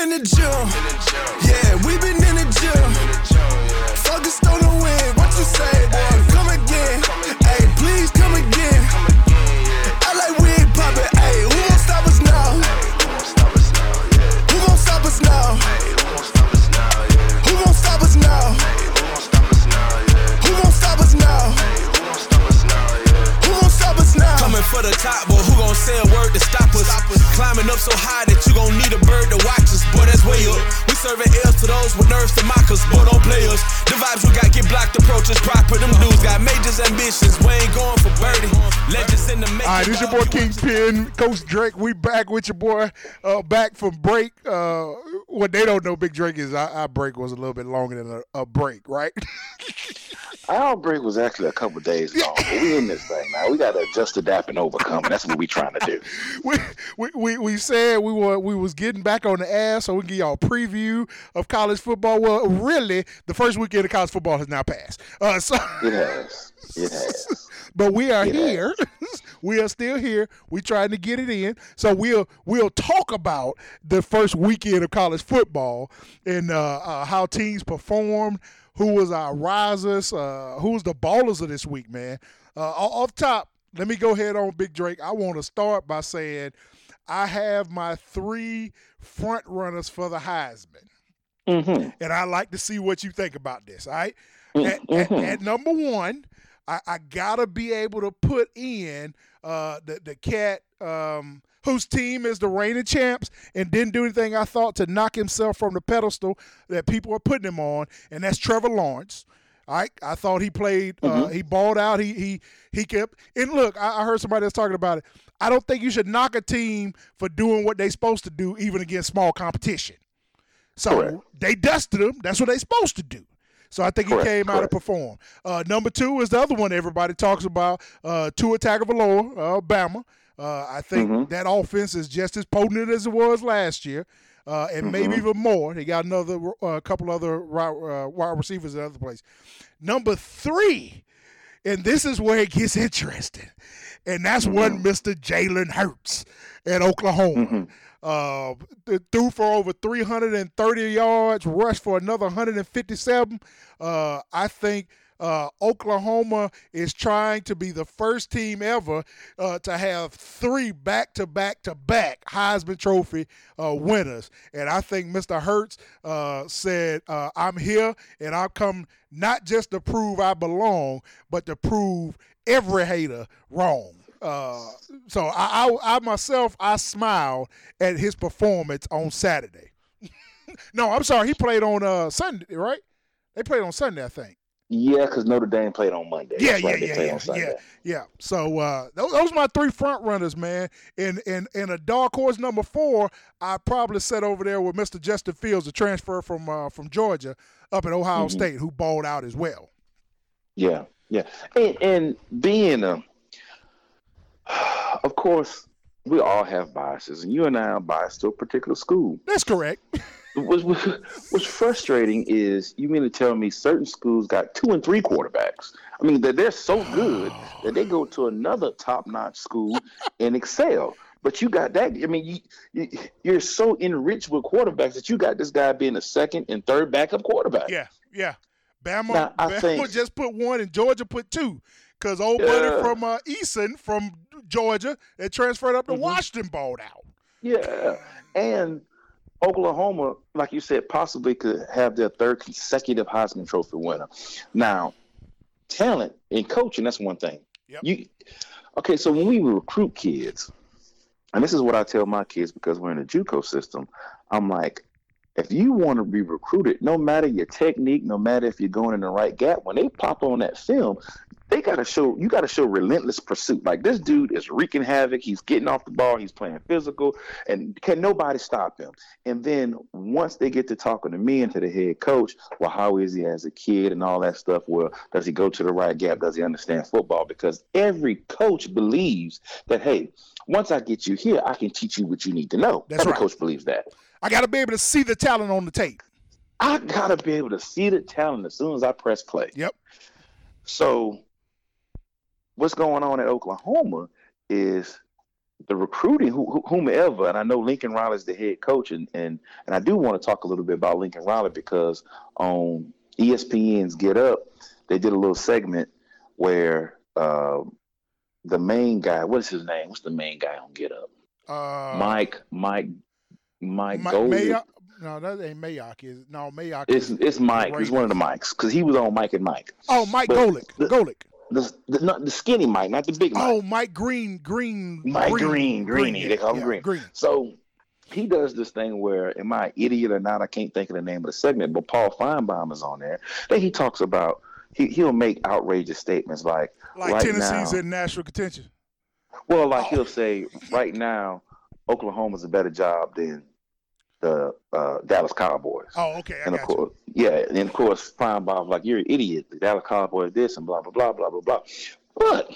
in the gym. Yeah, we been in the gym. Focused on the win. What you say, boy? Come again. Hey, please come again. I like we ain't poppin'. Hey, who gon' stop us now? Who gon' stop us now? Who gon' stop us now? Who gon' stop us now? Who gon' stop us now? Coming for the top, boy. Who gon' say a word to stop us? Climbing up so high that you gon' need a bird to watch us. Boy, that's way up. We serving L's to those with nerves to mock us. Boy, don't play us. The vibes we got get blocked, approaches proper. Them dudes got majors ambitions. We ain't going for birdie. Legends in the making. All right, this your boy Kingpin, Coach Drake. We back with your boy, back from break. What they don't know, Big Drake, is our break was a little bit longer than a break, right? Our break was actually a couple days long, but we in this thing now. We got to adjust, adapt, and overcome. That's what we trying to do. We said we was getting back on the ass, so we can give y'all a preview of college football. Well, really, the first weekend of college football has now passed. So it has. But we are here. We are still here. We trying to get it in. So we'll talk about the first weekend of college football and how teams performed. Who was our risers? Who was the ballers of this week, man? Off top, let me go ahead on Big Drake. I want to start by saying I have my 3 front runners for the Heisman. Mm-hmm. And I'd like to see what you think about this, all right? Mm-hmm. At number 1, I got to be able to put in the cat whose team is the reigning champs and didn't do anything, I thought, to knock himself from the pedestal that people are putting him on, and that's Trevor Lawrence. All right, I thought he played. He balled out. He kept. And look, I heard somebody else talking about it. I don't think you should knock a team for doing what they're supposed to do, even against small competition. So Correct. They dusted him. That's what they're supposed to do. So I think he came out and performed. Number 2 is the other one everybody talks about, Tua Tagovailoa, Alabama. I think that offense is just as potent as it was last year, and maybe even more. They got another couple other wide receivers in other places. Number 3, and this is where it gets interesting, and that's one Mr. Jalen Hurts at Oklahoma. Threw for over 330 yards, rushed for another 157. I think Oklahoma is trying to be the first team ever to have 3 back-to-back-to-back Heisman Trophy winners. And I think Mr. Hurts said, I'm here, and I've come not just to prove I belong, but to prove every hater wrong. So I myself, I smiled at his performance on Saturday. No, I'm sorry. He played on Sunday, right? They played on Sunday, I think. Yeah, because Notre Dame played on Monday. Yeah. So those are my 3 front runners, man. And a dark horse number 4, I probably set over there with Mr. Justin Fields, the transfer from Georgia up at Ohio State, who balled out as well. Yeah. And being of course, we all have biases, and you and I are biased to a particular school. That's correct. What's frustrating is you mean to tell me certain schools got 2 and 3 quarterbacks. I mean, they're so good that they go to another top-notch school and excel. But you got that. I mean, you're so enriched with quarterbacks that you got this guy being a second and third backup quarterback. Yeah. Bama just put 1 and Georgia put 2. Because old buddy from Eason from Georgia that transferred up to Washington balled out. Yeah, and Oklahoma, like you said, possibly could have their 3rd consecutive Heisman Trophy winner. Now, talent and coaching, that's one thing. Yep. So when we recruit kids, and this is what I tell my kids because we're in the JUCO system, I'm like, if you want to be recruited, no matter your technique, no matter if you're going in the right gap, when they pop on that film, you got to show relentless pursuit. Like, this dude is wreaking havoc. He's getting off the ball. He's playing physical, and can nobody stop him? And then once they get to talking to me and to the head coach, well, how is he as a kid and all that stuff? Well, does he go to the right gap? Does he understand football? Because every coach believes that, hey, once I get you here, I can teach you what you need to know. Every coach believes that. I got to be able to see the talent on the tape. I got to be able to see the talent as soon as I press play. Yep. So what's going on at Oklahoma is the recruiting, whomever, and I know Lincoln Riley's the head coach, and I do want to talk a little bit about Lincoln Riley because on ESPN's Get Up, they did a little segment where the main guy, what's his name? What's the main guy on Get Up? Mike Mayock. No, that ain't Mayock. No, Mayock. It's Mike. He's one of the Mikes because he was on Mike and Mike. Oh, Mike Golick. The skinny Mike, not the big Mike. Oh, Mike Green. Mike Green. They call him Green. So he does this thing where, am I an idiot or not? I can't think of the name of the segment, but Paul Feinbaum is on there. Then he talks about he'll make outrageous statements like right Tennessee's now, in national contention. Well, he'll say right now, Oklahoma's a better job than the Dallas Cowboys. Oh, okay. And of course, Feinbaum's like, you're an idiot. The Dallas Cowboys this and blah blah blah blah blah blah. But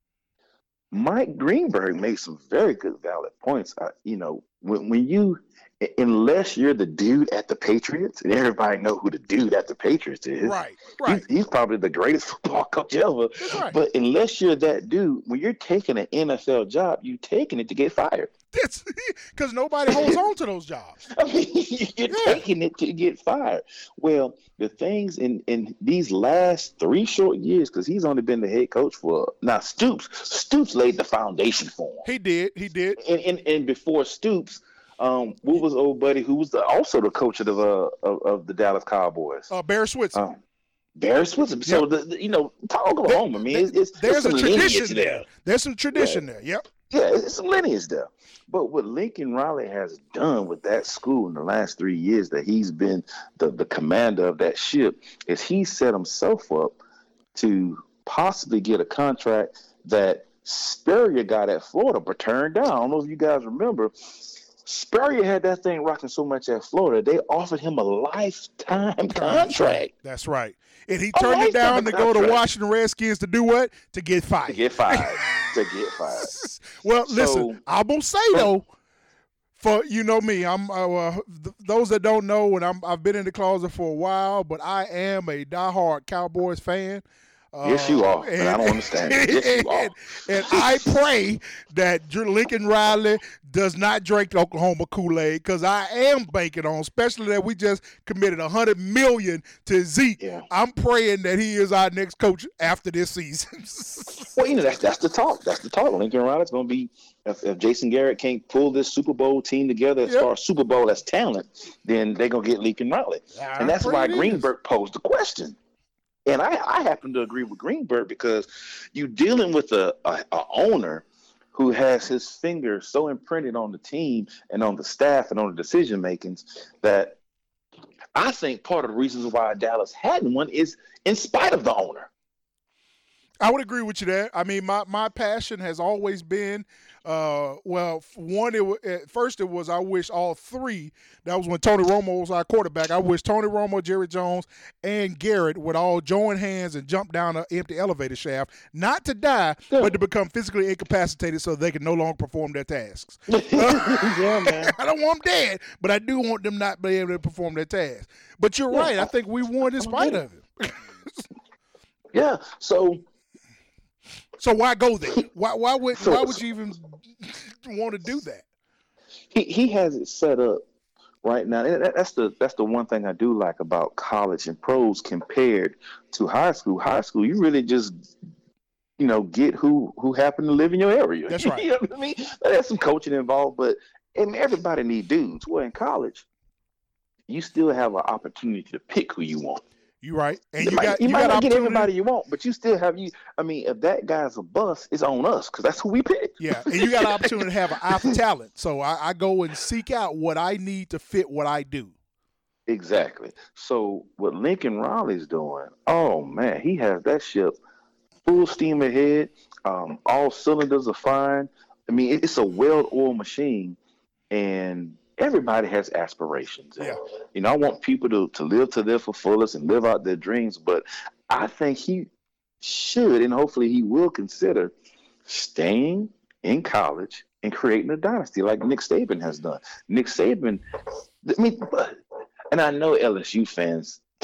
Mike Greenberg made some very good, valid points. When you, unless you're the dude at the Patriots, and everybody know who the dude at the Patriots is, right. He's probably the greatest football coach ever. Right. But unless you're that dude, when you're taking an NFL job, you're taking it to get fired. That's because nobody holds on to those jobs. I mean, you're taking it to get fired. Well, the things in these last 3 short years, because he's only been the head coach for now. Stoops laid the foundation for him. He did. And before Stoops, what was old buddy who was also the coach of the Dallas Cowboys? Barry Switzer. Barry Switzer. Yep. So Oklahoma, man, there's some tradition there. There's some tradition there. Yep. Yeah, it's some lineage there. But what Lincoln Riley has done with that school in the last 3 years that he's been the commander of that ship is he set himself up to possibly get a contract that Spurrier got at Florida but turned down. I don't know if you guys remember. Spurrier had that thing rocking so much at Florida, they offered him a lifetime contract. That's right. And he turned it down to go to Washington Redskins to do what? To get fired. To get fired. Well, listen, I'm going to say, though, for me, I'm those that don't know, and I've been in the closet for a while, but I am a diehard Cowboys fan. Yes, you are, and I don't understand. Yes, you are. And I pray that Lincoln Riley does not drink the Oklahoma Kool-Aid, because I am banking on, especially that we just committed $100 million to Zeke. Yeah. I'm praying that he is our next coach after this season. Well, that's the talk. That's the talk. Lincoln Riley's going to be, if Jason Garrett can't pull this Super Bowl team together as far as Super Bowl as talent, then they're going to get Lincoln Riley. And that's why Greenberg posed the question. And I happen to agree with Greenberg because you're dealing with a owner who has his finger so imprinted on the team and on the staff and on the decision makings that I think part of the reasons why Dallas hadn't won is in spite of the owner. I would agree with you there. I mean, my passion has always been, first it was I wish all three. That was when Tony Romo was our quarterback. I wish Tony Romo, Jerry Jones, and Garrett would all join hands and jump down an empty elevator shaft, not to die, but to become physically incapacitated so they can no longer perform their tasks. Yeah, man. I don't want them dead, but I do want them not be able to perform their tasks. But you're right. I think we won in spite of it. Yeah. So why go there? Why would you even want to do that? He has it set up right now. That's the one thing I do like about college and pros compared to high school. High school, you really just get who happen to live in your area. That's right. You know what I mean? There's some coaching involved, but everybody need dudes. Well, in college, you still have an opportunity to pick who you want. You're right. And you might not get everybody you want, but you still have if that guy's a bust, it's on us because that's who we pick. Yeah, and you got an opportunity to have an eye for talent. So I go and seek out what I need to fit what I do. Exactly. So what Lincoln Riley's doing, oh, man, he has that ship full steam ahead. All cylinders are firing. I mean, it's a well-oiled machine, and everybody has aspirations. Yeah. I want people to live to their fullest and live out their dreams, but I think he should, and hopefully he will consider staying in college and creating a dynasty like Nick Saban has done. Nick Saban, and I know LSU fans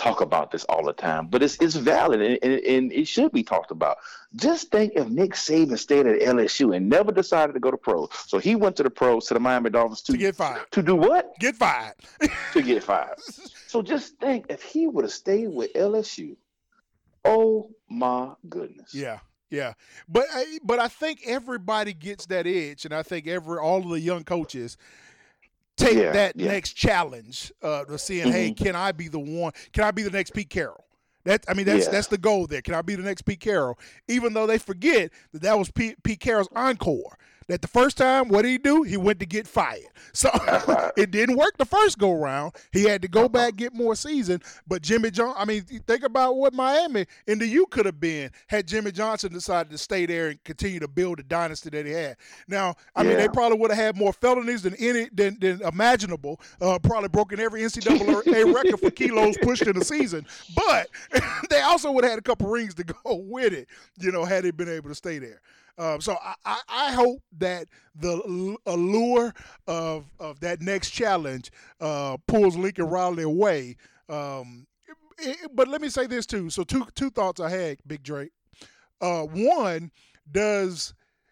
talk about this all the time, but it's valid and it should be talked about. Just think if Nick Saban stayed at LSU and never decided to go to pro. So he went to the pros, to the Miami Dolphins to get fired. To do what? Get fired. To get fired. So just think if he would have stayed with LSU. Oh my goodness. Yeah. Yeah, but I think everybody gets that itch, and I think all of the young coaches take that next challenge of saying, "Hey, can I be the one? Can I be the next Pete Carroll?" That's the goal there. Can I be the next Pete Carroll? Even though they forget that was Pete Carroll's encore. That the first time, what did he do? He went to get fired. So it didn't work the first go round. He had to go back, get more season. But Jimmy Johnson, I mean, think about what Miami and the U could have been had Jimmy Johnson decided to stay there and continue to build the dynasty that he had. Now, I mean, they probably would have had more felonies than imaginable. Probably broken every NCAA record for kilos pushed in a season. But they also would have had a couple rings to go with it, had they been able to stay there. So I hope that the allure of that next challenge pulls Lincoln Riley away. But let me say this too. So two thoughts I had, Big Drake. One, does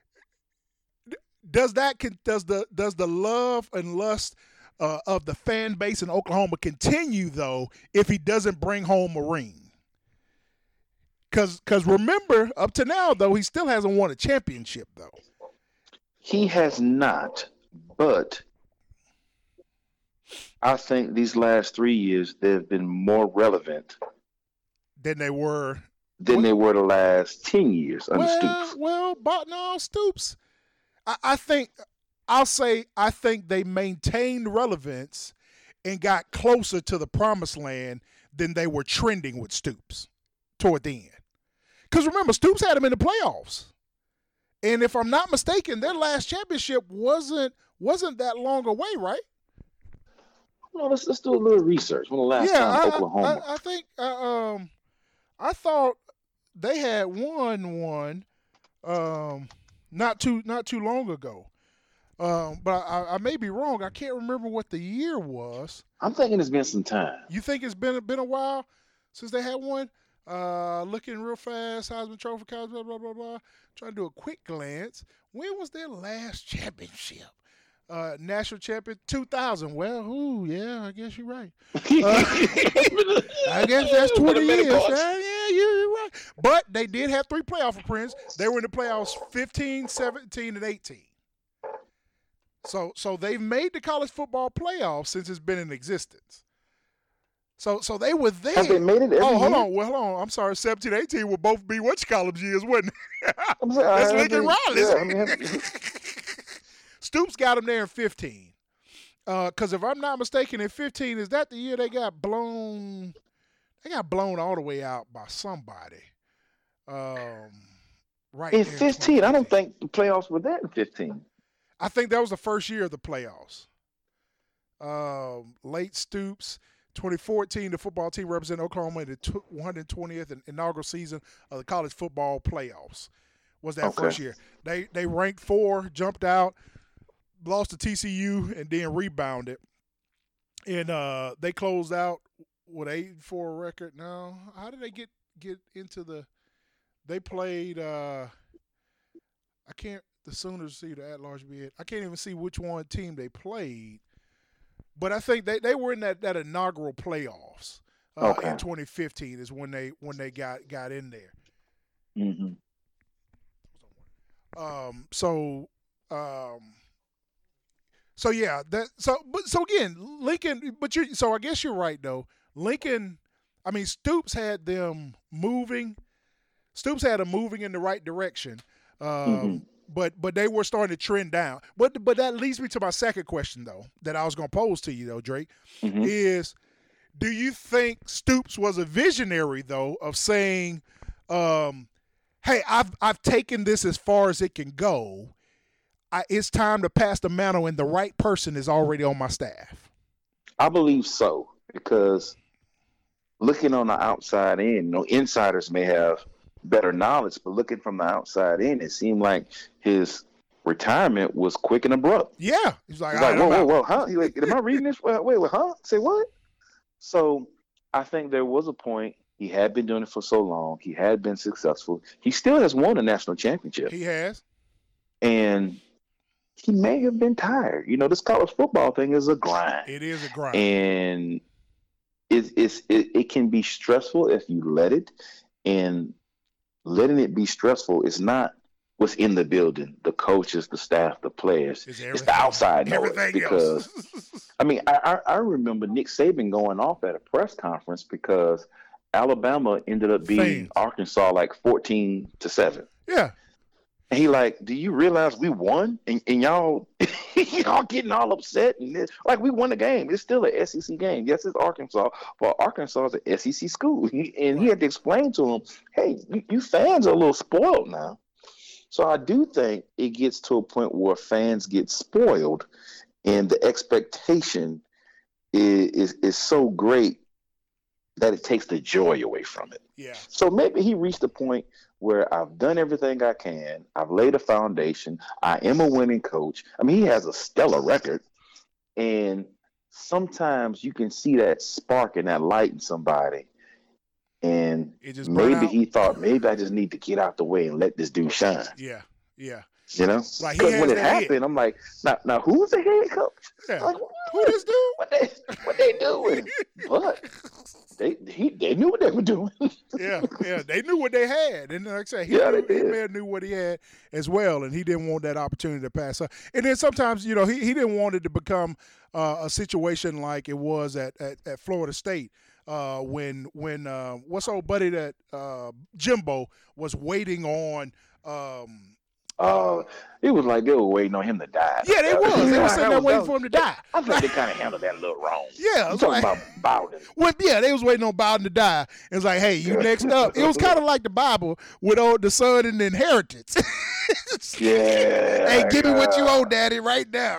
the love and lust of the fan base in Oklahoma continue though if he doesn't bring home a ring? Because remember, up to now, though, he still hasn't won a championship, though. He has not, but I think these last 3 years they've been more relevant than they were the last 10 years under Stoops. Well, but no, Stoops. I think they maintained relevance and got closer to the promised land than they were trending with Stoops toward the end. Because remember, Stoops had him in the playoffs. And if I'm not mistaken, their last championship wasn't that long away, right? No, let's do a little research. When the last time Oklahoma? I think I thought they had won one not too long ago. But I may be wrong. I can't remember what the year was. I'm thinking it's been some time. You think it's been a while since they had one? Looking real fast, Heisman Trophy, blah, blah, blah, blah. Trying to do a quick glance. When was their last championship? National champion, 2000. Well, yeah, I guess you're right. I guess that's 20 years. Yeah, you're right. But they did have 3 playoff appearances. They were in the playoffs 15, 17, and 18. So they've made the college football playoffs since it's been in existence. So they were there. Have they made it every year? Hold on. I'm sorry. 17, 18 will both be whatchamacallit years, wasn't it? That's Lincoln Riley. Yeah, Stoops got them there in 15. Because if I'm not mistaken, in 15, is that the year they got blown? They got blown all the way out by somebody. Right in 15, I don't think the playoffs were that in 15. I think that was the first year of the playoffs. Late Stoops. 2014, the football team represented Oklahoma in the 120th and inaugural season of the college football playoffs. Was that first year? They ranked 4, jumped out, lost to TCU, and then rebounded. And they closed out with an 8-4 record. Now, how did they get into the? They played. I can't. The Sooners see the at-large bid. I can't even see which one team they played. But I think they were in that inaugural playoffs in 2015 is when they got in there. Mm-hmm. So yeah, so again, Lincoln. So I guess you're right though. Lincoln, I mean Stoops had them moving. Stoops had them moving in the right direction. But they were starting to trend down. But that leads me to my second question, though, that I was going to pose to you, though, Drake, is do you think Stoops was a visionary, though, of saying, hey, I've taken this as far as it can go. It's time to pass the mantle, and the right person is already on my staff? I believe so, because looking on the outside in, insiders may have better knowledge, but looking from the outside in, it seemed like his retirement was quick and abrupt. Yeah, he's like, whoa, huh? He's like, am I reading this? Wait, huh? Say what? So I think there was a point. He had been doing it for so long. He had been successful. He still has won a national championship. He has. And he may have been tired. This college football thing is a grind. It is a grind. And it can be stressful if you let it. And letting it be stressful is not what's in the building, the coaches, the staff, the players. It's the outside noise. Because, I remember Nick Saban going off at a press conference because Alabama ended up beating Arkansas like 14-7. Yeah. And he like, do you realize we won? And y'all getting all upset and this, like, we won the game. It's still an SEC game. Yes, it's Arkansas, but Arkansas is an SEC school. And he had to explain to him, hey, you fans are a little spoiled now. So I do think it gets to a point where fans get spoiled and the expectation is so great that it takes the joy away from it. Yeah. So maybe he reached a point where I've done everything I can. I've laid a foundation. I am a winning coach. He has a stellar record. And sometimes you can see that spark and that light in somebody. And maybe he thought, maybe I just need to get out the way and let this dude shine. Yeah, yeah. Because when it happened, I'm like, now who's the head coach? Yeah. Like, who this dude? What they doing? But they knew what they were doing. yeah, they knew what they had, and like I said, he knew what he had as well, and he didn't want that opportunity to pass up. And then sometimes, he didn't want it to become a situation like it was at Florida State. When what's old buddy that Jimbo was waiting on. It was like they were waiting on him to die. Yeah, they was. They were sitting there waiting for him to die. I think they kind of handled that a little wrong. Yeah, I'm talking about Bowden. Well, yeah, they was waiting on Bowden to die. It was like, hey, you next up. It was kind of like the Bible with the son and the inheritance. Yeah. Hey, give me what you owe, Daddy, right now.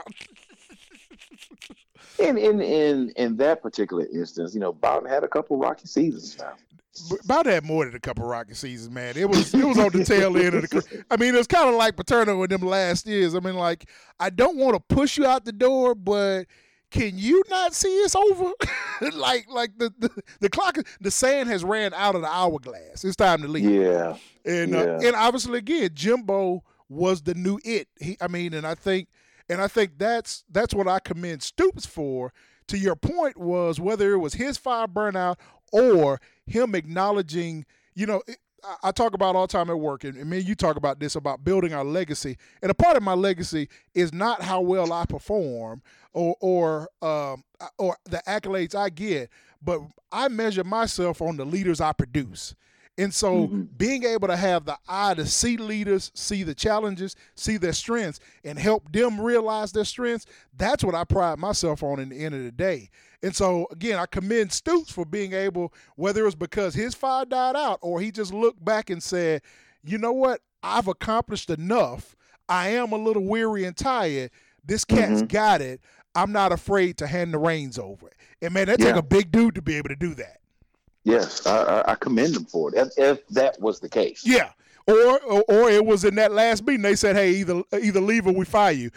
In that particular instance, Bowden had a couple rocky seasons now. Bowden had more than a couple rocky seasons, man. It was on the tail end of the. It was kind of like Paterno in them last years. I don't want to push you out the door, but can you not see it's over? like the clock, the sand has ran out of the hourglass. It's time to leave. Yeah. And obviously again, Jimbo was the new it. And I think that's what I commend Stoops for. To your point was whether it was his fire burnout or him acknowledging, I talk about all the time at work, and me and you talk about this, about building our legacy. And a part of my legacy is not how well I perform or the accolades I get, but I measure myself on the leaders I produce. And so being able to have the eye to see leaders, see the challenges, see their strengths, and help them realize their strengths, that's what I pride myself on in the end of the day. And so, again, I commend Stoops for being able, whether it was because his fire died out or he just looked back and said, you know what, I've accomplished enough. I am a little weary and tired. This cat's got it. I'm not afraid to hand the reins over. And, man, that take a big dude to be able to do that. Yes, I commend them for it. If that was the case, yeah, or it was in that last meeting they said, "Hey, either leave or we fire you."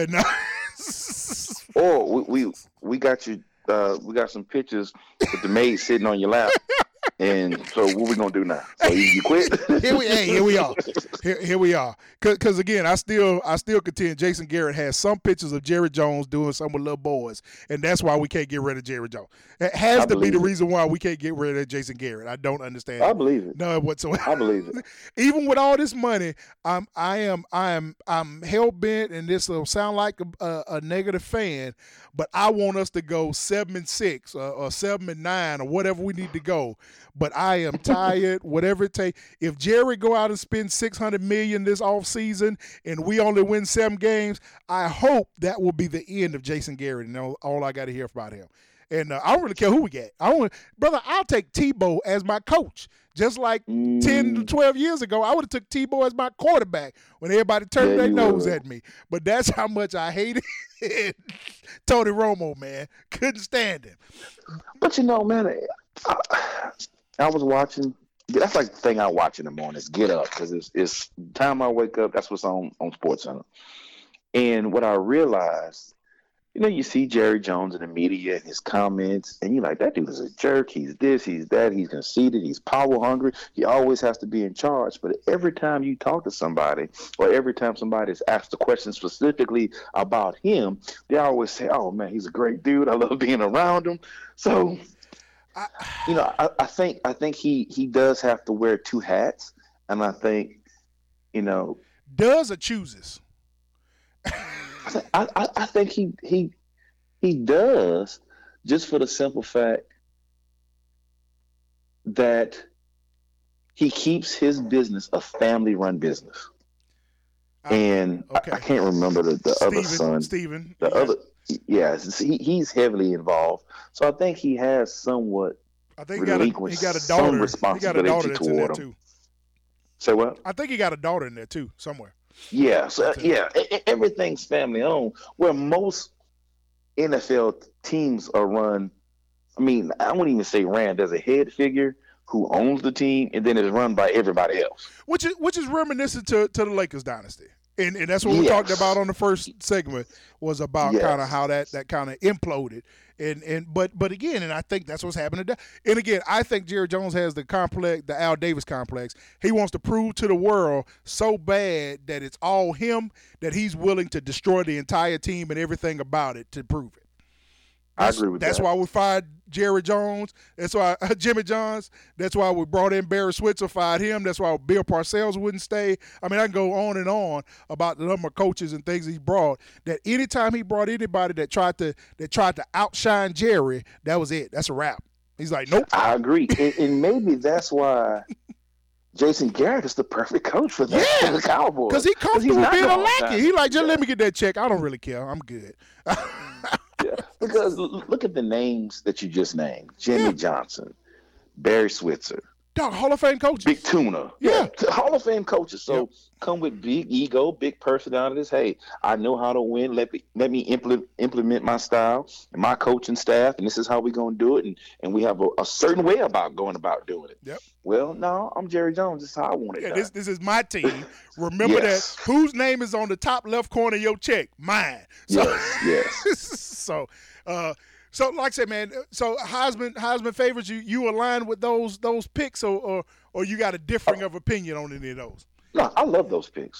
Or we got you. We got some pictures with the maid sitting on your lap. And so what we gonna do now? So you quit? Here we are. Here we are. Because again, I still contend Jason Garrett has some pictures of Jerry Jones doing something with little boys, and that's why we can't get rid of Jerry Jones. It has to be the reason why we can't get rid of Jason Garrett. I don't understand. I believe it. None whatsoever. I believe it. Even with all this money, I'm hell bent, and this will sound like a negative fan, but I want us to go 7-6 or 7-9 or whatever we need to go. But I am tired, whatever it takes. If Jerry go out and spend $600 million this offseason and we only win 7 games, I hope that will be the end of Jason Garrett and all I got to hear about him. And I don't really care who we get. Brother, I'll take Tebow as my coach. Just like 10 to 12 years ago, I would have took Tebow as my quarterback when everybody turned their nose at me. But that's how much I hated Tony Romo, man. Couldn't stand him. But man, I was watching. That's like the thing I watch in the morning is Get Up, because it's time I wake up. That's what's on SportsCenter. And what I realized, you see Jerry Jones in the media and his comments, and you're like, that dude is a jerk. He's this, he's that. He's conceited. He's power hungry. He always has to be in charge. But every time you talk to somebody, or every time somebody is asked a question specifically about him, they always say, oh, man, he's a great dude. I love being around him. So, I think he does have to wear two hats. And I think, does or chooses? I think he does, just for the simple fact that he keeps his business a family-run business. And okay. I can't remember the other son. Steven. Other, he's heavily involved. So I think he has somewhat relinquished some responsibility toward him. Say what? I think he got a daughter in there too, somewhere. Yeah, so everything's family owned. Where most NFL teams are run, I wouldn't even say ran. There's a head figure who owns the team, and then it's run by everybody else. Which is reminiscent to the Lakers dynasty, and that's what we talked about on the first segment, was about kind of how that kind of imploded. But again, and I think that's what's happening today. And again, I think Jerry Jones has the Al Davis complex. He wants to prove to the world so bad that it's all him, that he's willing to destroy the entire team and everything about it to prove it. I agree with that. That's why we fired Jerry Jones. That's why Jimmy Johns. That's why we brought in Barry Switzer, fired him. That's why Bill Parcells wouldn't stay. I can go on and on about the number of coaches and things he brought. That anytime he brought anybody that tried to outshine Jerry, that was it. That's a wrap. He's like, nope. I agree, and maybe that's why Jason Garrett is the perfect coach for that. Yeah, for the Cowboys, because he's comfortable being a lackey. He like, just let me get that check. I don't really care. I'm good. Yeah, because look at the names that you just named: Jimmy Johnson, Barry Switzer, Hall of Fame coaches, Big Tuna, Hall of Fame coaches. So come with big ego, big personalities. Hey, I know how to win. Let me implement my style and my coaching staff, and this is how we're gonna do it. And we have a certain way about going about doing it. Yep. Well, no, I'm Jerry Jones. This is how I want it done. This is my team. Remember that whose name is on the top left corner of your check? Mine. So, yes. So like I said, man. So Heisman favorites, you align with those picks, or you got a differing of opinion on any of those? No, I love those picks.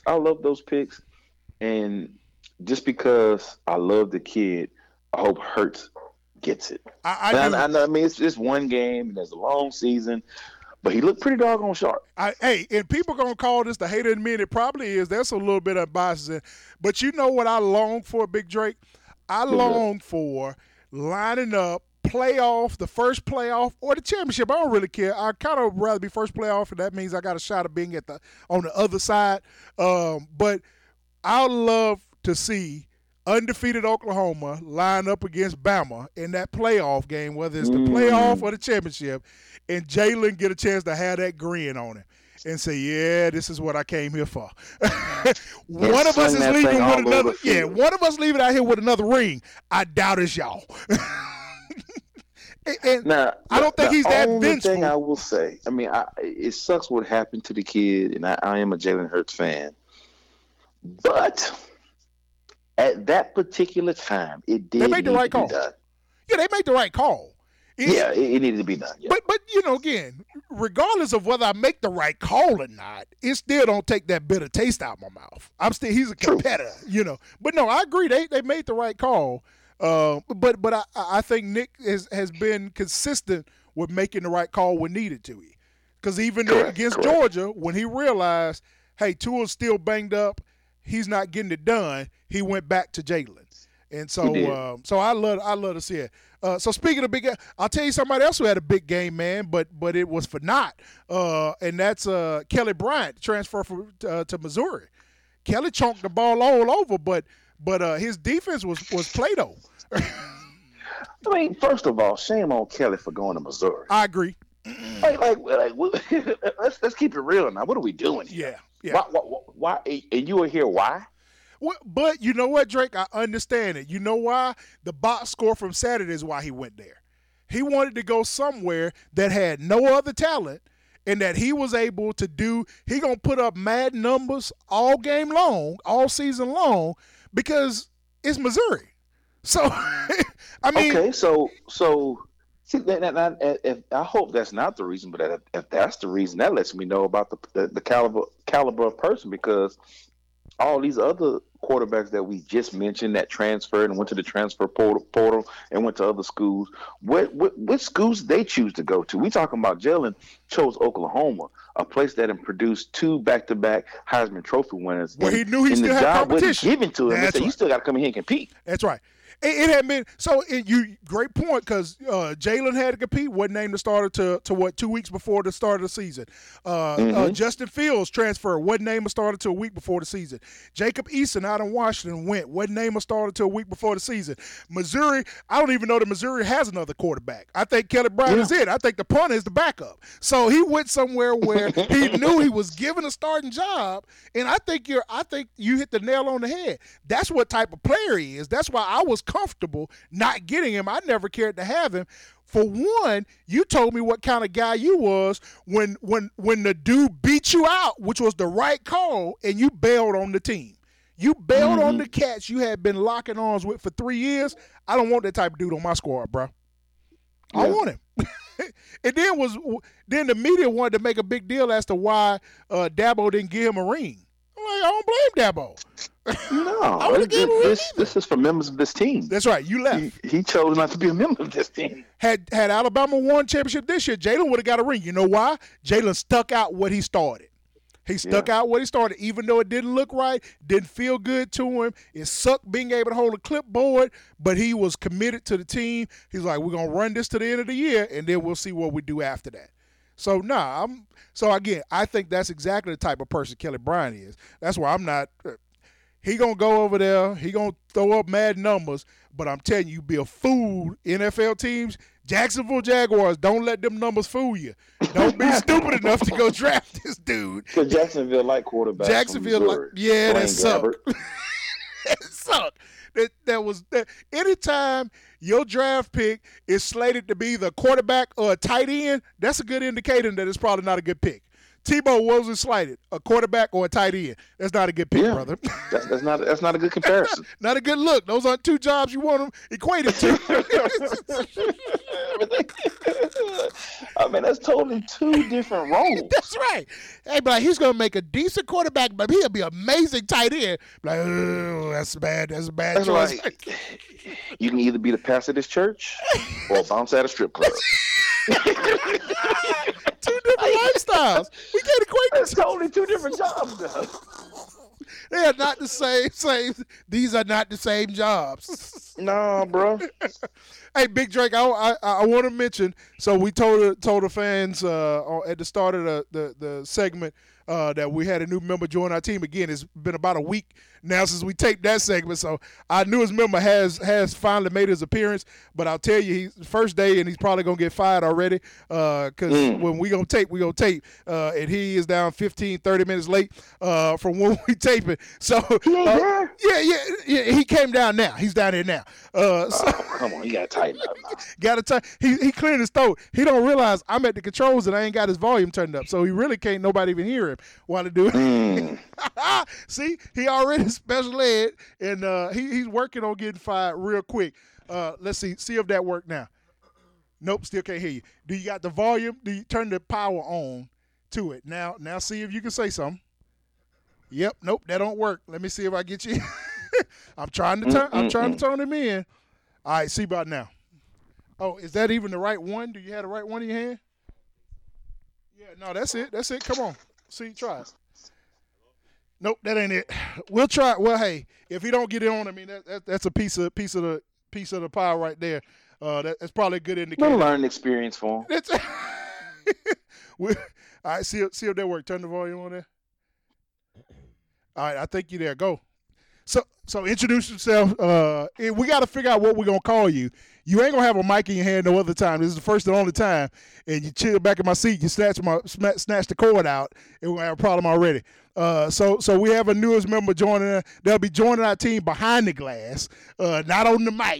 And just because I love the kid, I hope Hurts gets it. I know. It's just one game, and there's a long season. But he looked pretty doggone sharp. And people going to call this the hater in me, and it probably is. There's a little bit of bias in. But you know what I long for, Big Drake? I long for lining up the first playoff, or the championship. I don't really care. I kind of rather be first playoff, and that means I got a shot of being on the other side. But I love to see undefeated Oklahoma line up against Bama in that playoff game, whether it's the playoff or the championship, and Jalen get a chance to have that grin on him and say, yeah, this is what I came here for. One of us is leaving with another. Yeah, one of us leaving out here with another ring. I doubt it's y'all. And now, I don't think he's that vengeful. The only thing I will say, it sucks what happened to the kid, and I am a Jalen Hurts fan. But at that particular time, it did. They made the right call. Done. Yeah, they made the right call. It needed to be done. Yeah. But again, regardless of whether I make the right call or not, it still don't take that bitter taste out of my mouth. He's a competitor, But no, I agree. They made the right call. But I think Nick has been consistent with making the right call when needed to. Because even against Georgia, when he realized, hey, Tua's still banged up, he's not getting it done, he went back to Jalen. And so so I love to see it. So speaking of big, I'll tell you somebody else who had a big game, man, but it was for naught. And that's Kelly Bryant, transfer to Missouri. Kelly chunked the ball all over, but his defense was Play-Doh. First of all, shame on Kelly for going to Missouri. I agree. Let's keep it real now. What are we doing here? Yeah. Why? And you were here? Why? Well, but you know what, Drake? I understand it. You know why? The box score from Saturday is why he went there. He wanted to go somewhere that had no other talent, and that he was able to do. He gonna put up mad numbers all game long, all season long, because it's Missouri. So, I mean, okay, so see, if I hope that's not the reason, but if that's the reason, that lets me know about the caliber of person, because all these other quarterbacks that we just mentioned that transferred and went to the transfer portal and went to other schools, what schools they choose to go to? We talking about Jalen chose Oklahoma, a place that had produced 2 back-to-back Heisman Trophy winners. Well, he knew he still had competition. Wasn't given to him. They said, you still got to come in here and compete. That's right. It had been so. Great point, because Jalen had to compete. Wasn't named the starter to what, 2 weeks before the start of the season. Justin Fields transferred. Wasn't named a starter till a week before the season. Jacob Eason out in Washington wasn't named a starter till a week before the season. Missouri, I don't even know that Missouri has another quarterback. I think Kelly Bryant is it. I think the punter is the backup. So he went somewhere where he knew he was given a starting job, and I think you hit the nail on the head. That's what type of player he is. That's why I was comfortable not getting him. I never cared to have him. For one, you told me what kind of guy you was when the dude beat you out, which was the right call, and you bailed on the team. You bailed on the cats you had been locking arms with for 3 years. I don't want that type of dude on my squad, bro. Yeah. I want him. And then the media wanted to make a big deal as to why Dabo didn't give him a ring. I'm like, I don't blame Dabo. No, this is for members of this team. That's right. You left. He chose not to be a member of this team. Had Alabama won championship this year, Jalen would have got a ring. You know why? Jalen stuck out what he started. He stuck out what he started, even though it didn't look right, didn't feel good to him. It sucked being able to hold a clipboard, but he was committed to the team. He's like, we're going to run this to the end of the year, and then we'll see what we do after that. So, again, I think that's exactly the type of person Kelly Bryant is. That's why I'm not he going to go over there. He going to throw up mad numbers, but I'm telling you, be a fool, NFL teams. Jacksonville Jaguars, don't let them numbers fool you. Don't be stupid enough to go draft this dude. Because Jacksonville like quarterbacks. Jacksonville that sucked. That sucked. That anytime your draft pick is slated to be the quarterback or a tight end, that's a good indicator that it's probably not a good pick. Tebow wasn't slated a quarterback or a tight end. That's not a good pick, brother. That's not a good comparison. Not a good look. Those aren't two jobs you want them equated to. I mean, that's totally 2 different roles. That's right. Hey, but he's gonna make a decent quarterback, but he'll be an amazing tight end. Like, oh, that's bad. That's a bad choice. Like, you can either be the pastor of this church or bounce at a strip club. 2 different lifestyles. We can't equate this. It's totally 2 different jobs, though. They are not the same. These are not the same jobs. No, bro. Hey, Big Drake, I want to mention. So we told the fans at the start of the segment that we had a new member join our team. Again, it's been about a week now since we taped that segment, so our newest member has finally made his appearance. But I'll tell you, he's first day, and he's probably gonna get fired already because when we gonna tape, and he is down 15, 30 minutes late from when we tape it. So yeah, he came down now. He's down there now. Come on, you gotta tighten up now. Gotta tighten. He cleared his throat. He don't realize I'm at the controls and I ain't got his volume turned up, so he really can't nobody even hear him while they do it. See, he already special ed, and he's working on getting fired real quick. Let's see if that worked now. Nope, still can't hear you. Do you got the volume? Do you turn the power on to it? Now see if you can say something. Yep, nope, that don't work. Let me see if I get you. I'm trying to turn him in. All right, see about now. Oh, is that even the right one? Do you have the right one in your hand? Yeah, no, that's it. Come on. See, try it. Nope, that ain't it. We'll try. Well, hey, if he don't get it on, I mean that's a piece of the pie right there. That's probably a good indicator. Little learning experience for him. All right, see if that works. Turn the volume on there. All right, I think you there. Go. So introduce yourself. We got to figure out what we're going to call you. You ain't going to have a mic in your hand no other time. This is the first and only time. And you chill back in my seat. You snatch the cord out, and we're going to have a problem already. So we have a newest member joining. They'll be joining our team behind the glass, not on the mic.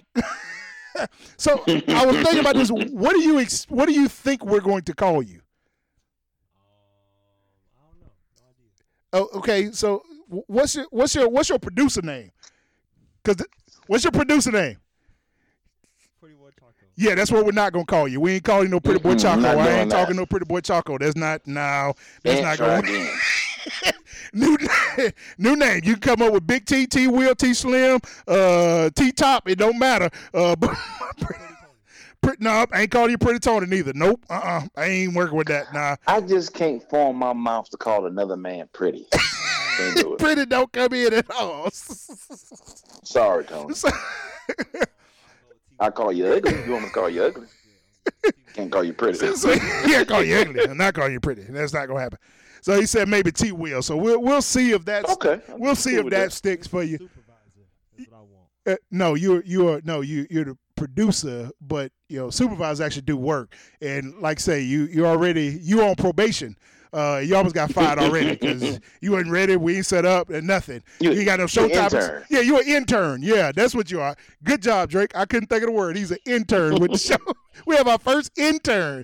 So I was thinking about this. What do you think we're going to call you? I don't know. No idea. Oh, okay. So what's your producer name? What's your producer name? Yeah, that's what we're not gonna call you. We ain't calling you no Pretty Boy Choco. I ain't that. talking no Pretty Boy Choco. That's not going. New name. You can come up with Big T, T Will, T Slim, T Top. It don't matter. But no, I ain't calling you Pretty Tony neither. Nope. I ain't working with that. Nah. I just can't form my mouth to call another man pretty. Can't do it. Pretty don't come in at all. Sorry, Tony. I call you ugly. You want me to call you ugly? Can't call you pretty. Yeah, call you ugly. I'm not calling you pretty. That's not gonna happen. So he said maybe T Will. So we'll see if that's okay. We'll see if that sticks for you. That's what I want. No, you're the producer, but supervisors actually do work. And like I say, you on probation. You almost got fired already because you ain't ready. We ain't set up and nothing. You ain't got no show topics. Yeah, you're an intern. Yeah, that's what you are. Good job, Drake. I couldn't think of the word. He's an intern with the show. We have our first intern.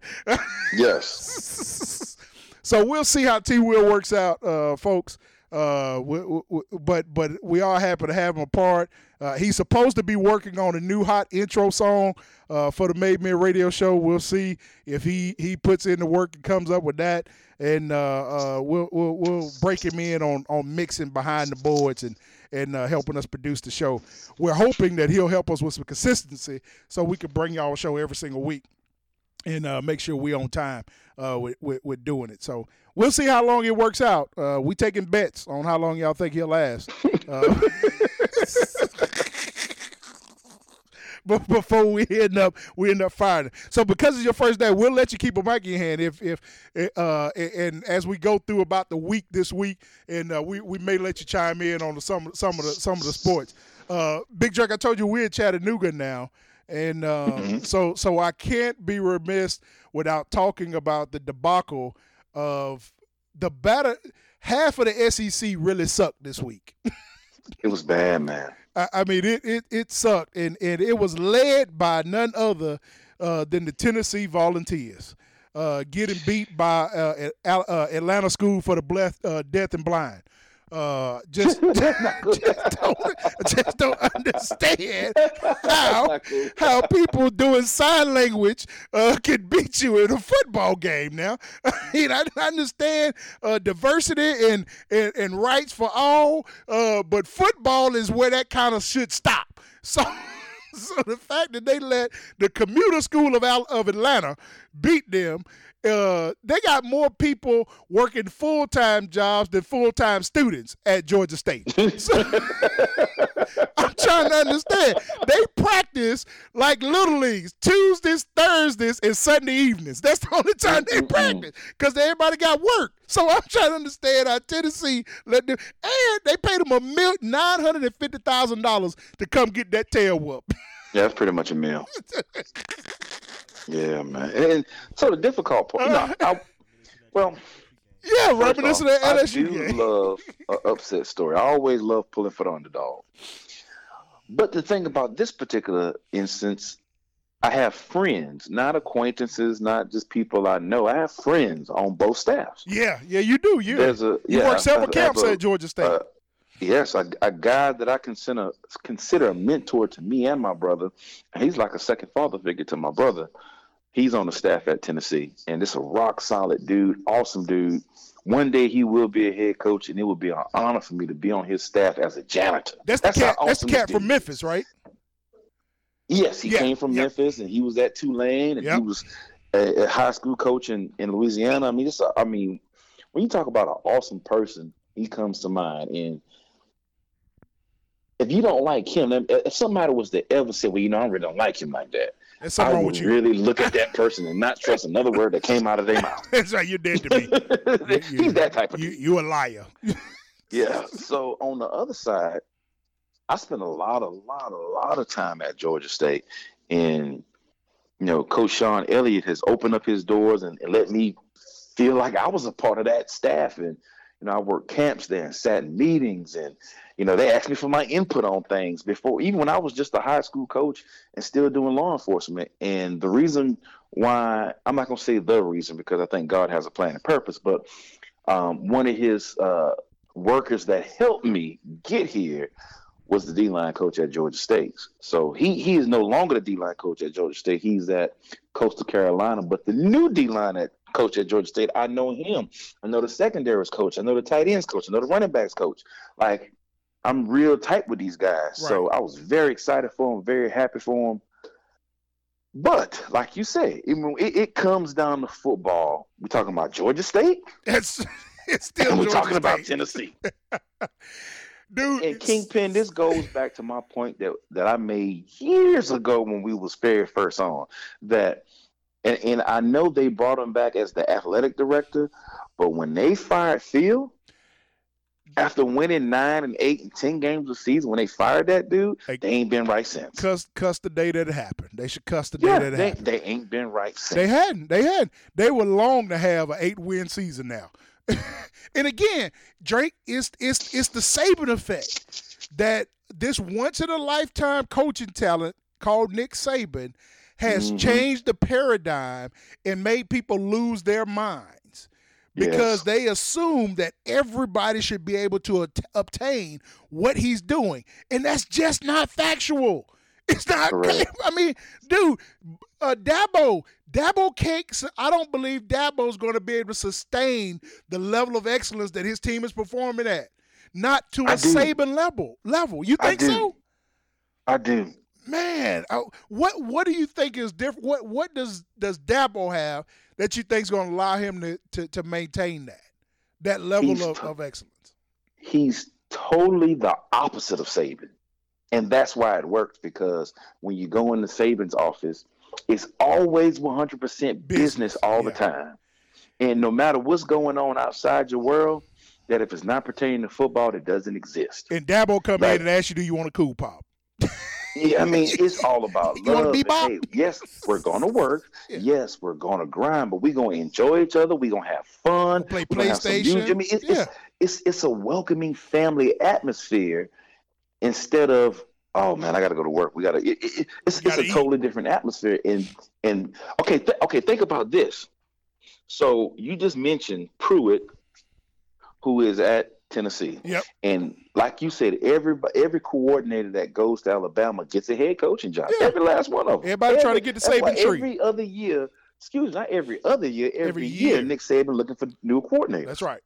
Yes. So we'll see how T Will works out, folks. But we are happy to have him a part. He's supposed to be working on a new hot intro song for the Made Men Radio Show. We'll see if he puts in the work and comes up with that, and we'll break him in on mixing behind the boards and helping us produce the show. We're hoping that he'll help us with some consistency so we can bring y'all a show every single week and make sure we're on time with doing it. So we'll see how long it works out. We taking bets on how long y'all think he'll last. But before we end up firing. So because it's your first day, we'll let you keep a mic in your hand and as we go through about the week this week, and we may let you chime in on some of the sports. Big Drake, I told you we're in Chattanooga now. And so I can't be remiss without talking about the debacle of the batter. Half of the SEC really sucked this week. It was bad, man. I mean, it sucked, and it was led by none other than the Tennessee Volunteers, getting beat by Atlanta School for the Deaf and Blind. Just don't understand how people doing sign language can beat you in a football game. Now, I understand diversity and rights for all, but football is where that kind of should stop. So the fact that they let the commuter school of Atlanta beat them. They got more people working full-time jobs than full-time students at Georgia State. So, I'm trying to understand. They practice like Little Leagues, Tuesdays, Thursdays, and Sunday evenings. That's the only time they practice because everybody got work. So I'm trying to understand how Tennessee let them, and they paid them $950,000 to come get that tail whoop. Yeah, that's pretty much a meal. Yeah, man. And so the difficult part, yeah, reminiscent of the LSU game. I do love an upset story. I always love pulling for the underdog. But the thing about this particular instance, I have friends, not acquaintances, not just people I know. I have friends on both staffs. Yeah, you do. You work several camps at Georgia State. Yes, a guy that I consider a mentor to me and my brother. And he's like a second father figure to my brother. He's on the staff at Tennessee, and it's a rock solid dude, awesome dude. One day he will be a head coach, and it will be an honor for me to be on his staff as a janitor. That's the cat from Memphis, right? Yes, he came from Memphis, and he was at Tulane, and he was a high school coach in Louisiana. I mean, when you talk about an awesome person, he comes to mind. And if you don't like him, if somebody was to ever say, well, I really don't like him like that, I would really look at that person and not trust another word that came out of their mouth. That's right. You're dead to me. He's that type of dude. You a liar. Yeah. So on the other side, I spent a lot of time at Georgia State, and Coach Sean Elliott has opened up his doors and let me feel like I was a part of that staff. And I worked camps there and sat in meetings, and they asked me for my input on things before, even when I was just a high school coach and still doing law enforcement. And the reason why, I'm not going to say the reason, because I think God has a plan and purpose, but one of his workers that helped me get here was the D-line coach at Georgia State. So he is no longer the D-line coach at Georgia State. He's at Coastal Carolina. But the new D-line coach at Georgia State, I know him. I know the secondaries coach. I know the tight ends coach. I know the running backs coach. Like, I'm real tight with these guys. Right. So I was very excited for him, very happy for him. But like you say, it comes down to football. We're talking about Georgia State. It's still. And we're talking State. about Tennessee. Dude, and Kingpin, this goes back to my point that I made years ago when we was very first on that, and I know they brought him back as the athletic director, but when they fired Phil, after winning 9 and 8 and 10 games a season, when they fired that dude, they ain't been right since. Cuss the day that it happened. They should cuss the day that it happened. They ain't been right since. They hadn't. They were long to have an 8-win season now. And again, Drake, it's the Saban effect that this once-in-a-lifetime coaching talent called Nick Saban has changed the paradigm and made people lose their minds because they assume that everybody should be able to obtain what he's doing, and that's just not factual. It's not. Correct. I mean, dude, Dabo can't. I don't believe Dabo's going to be able to sustain the level of excellence that his team is performing at. Not to a Saban level. You think so? I do. Man, what do you think is different? What does Dabo have that you think is going to allow him to maintain that level of excellence? He's totally the opposite of Saban. And that's why it works, because when you go into Saban's office, it's always 100% business all the time. And no matter what's going on outside your world, that if it's not pertaining to football, it doesn't exist. And Dabo come in and ask you, do you want a cool pop? Yeah, I mean, it's all about you love. Want to be hey, yes, we're going to work. Yeah. Yes, we're going to grind, but we're going to enjoy each other. We're going to have fun. We'll play PlayStation. I mean, it's a welcoming family atmosphere instead of, oh man, I got to go to work. We got to. It's a totally different atmosphere. And okay, think about this. So you just mentioned Pruitt, who is at Tennessee. Yep. And like you said, every coordinator that goes to Alabama gets a head coaching job. Yeah. Every last one of them. Everybody trying to get the Saban tree. Every other year, not every other year, every year, Nick Saban looking for new coordinators. That's right.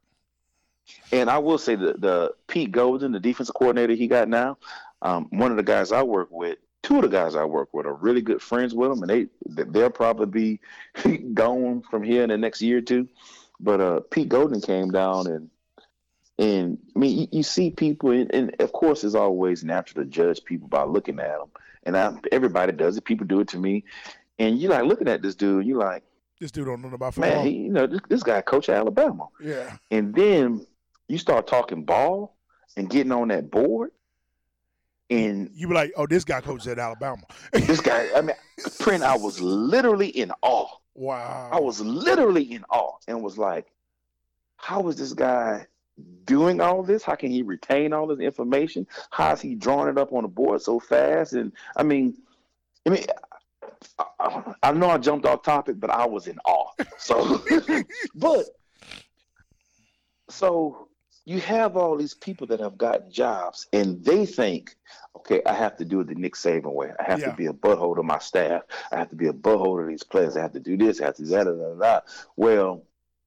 And I will say the Pete Golden, the defensive coordinator he got now, one of the guys I work with, two of the guys I work with are really good friends with him, and they'll probably be gone from here in the next year or two. But Pete Golden came down and I mean, you see people, and of course, it's always natural to judge people by looking at them. And everybody does it. People do it to me. And you're like looking at this dude, you're like, this dude don't know about football. Man, this guy coached Alabama. Yeah. And then you start talking ball and getting on that board. And you be like, oh, this guy coached at Alabama. This guy, I mean, Print, I was literally in awe. Wow. I was literally in awe and was like, how is this guy doing all this? How can he retain all this information? How is he drawing it up on the board so fast? And I mean, I know I jumped off topic, but I was in awe. So, so you have all these people that have gotten jobs, and they think, okay, I have to do it the Nick Saban way. I have to be a butthole to my staff. I have to be a butthole to these players. I have to do this. I have to do that. Well,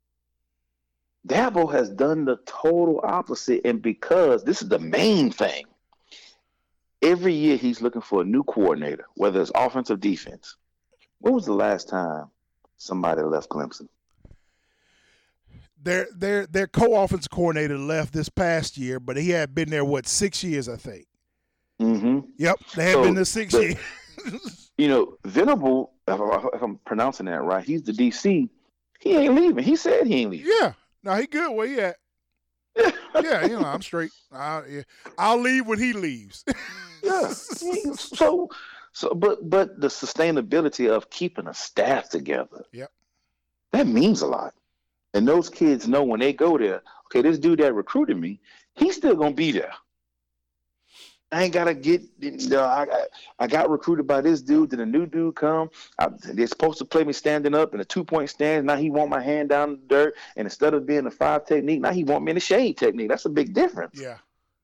Dabo has done the total opposite, and because this is the main thing, every year he's looking for a new coordinator, whether it's offense or defense. When was the last time somebody left Clemson? Their co-offensive coordinator left this past year, but he had been there 6 years, I think. Mm-hmm. Yep, they had been there 6 years. Venable, if I'm pronouncing that right, he's the DC. He ain't leaving. He said he ain't leaving. Yeah. No, he good where he at. Yeah, I'm straight. I'll leave when he leaves. Yeah. So, but the sustainability of keeping a staff together. Yep. That means a lot. And those kids know when they go there, okay, this dude that recruited me, he's still gonna be there. I ain't gotta get. I got recruited by this dude. Then a new dude come. They're supposed to play me standing up in a 2-point stance. Now he want my hand down in the dirt, and instead of being a 5 technique, now he want me in a shade technique. That's a big difference. Yeah.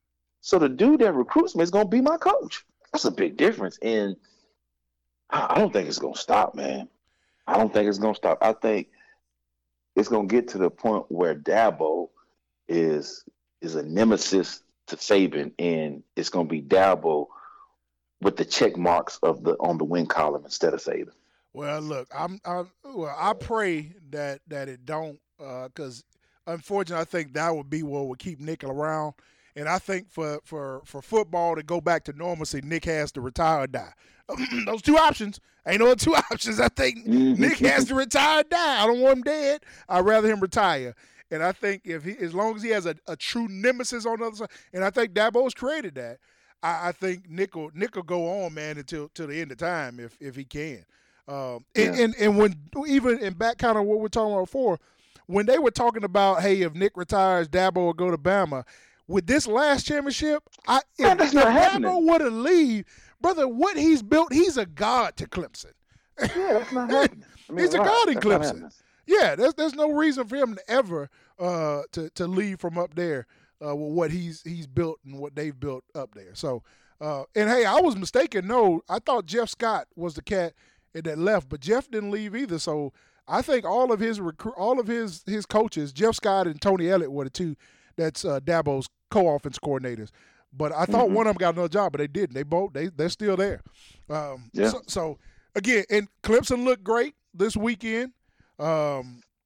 So the dude that recruits me is going to be my coach. That's a big difference. And I don't think it's going to stop, man. I don't think it's going to stop. I think it's going to get to the point where Dabo is a nemesis to Saban, and it's going to be Dabo with the check marks on the win column instead of Saban. Well, look, I pray that it don't, because unfortunately, I think that would be what would keep Nick around. And I think for football to go back to normalcy, Nick has to retire or die. Those two options. Ain't no two options. I think Nick has to retire or die. I don't want him dead. I'd rather him retire. And I think as long as he has a true nemesis on the other side, and I think Dabo's created that, I think Nick will go on, man, until the end of time if he can. And when even in back kind of what we're talking about before, when they were talking about, hey, if Nick retires, Dabo will go to Bama. With this last championship, if Dabo were to leave, brother, what he's built, he's a god to Clemson. Yeah, that's not happening. He's a god in Clemson. Yeah, there's no reason for him to ever to leave from up there with what he's built and what they've built up there. So, and hey, I was mistaken. No, I thought Jeff Scott was the cat that left, but Jeff didn't leave either. So I think all of his coaches, Jeff Scott and Tony Elliott were the two that's Dabo's co-offense coordinators. But I thought one of them got another job, but they didn't. They're still there. So again, and Clemson looked great this weekend. For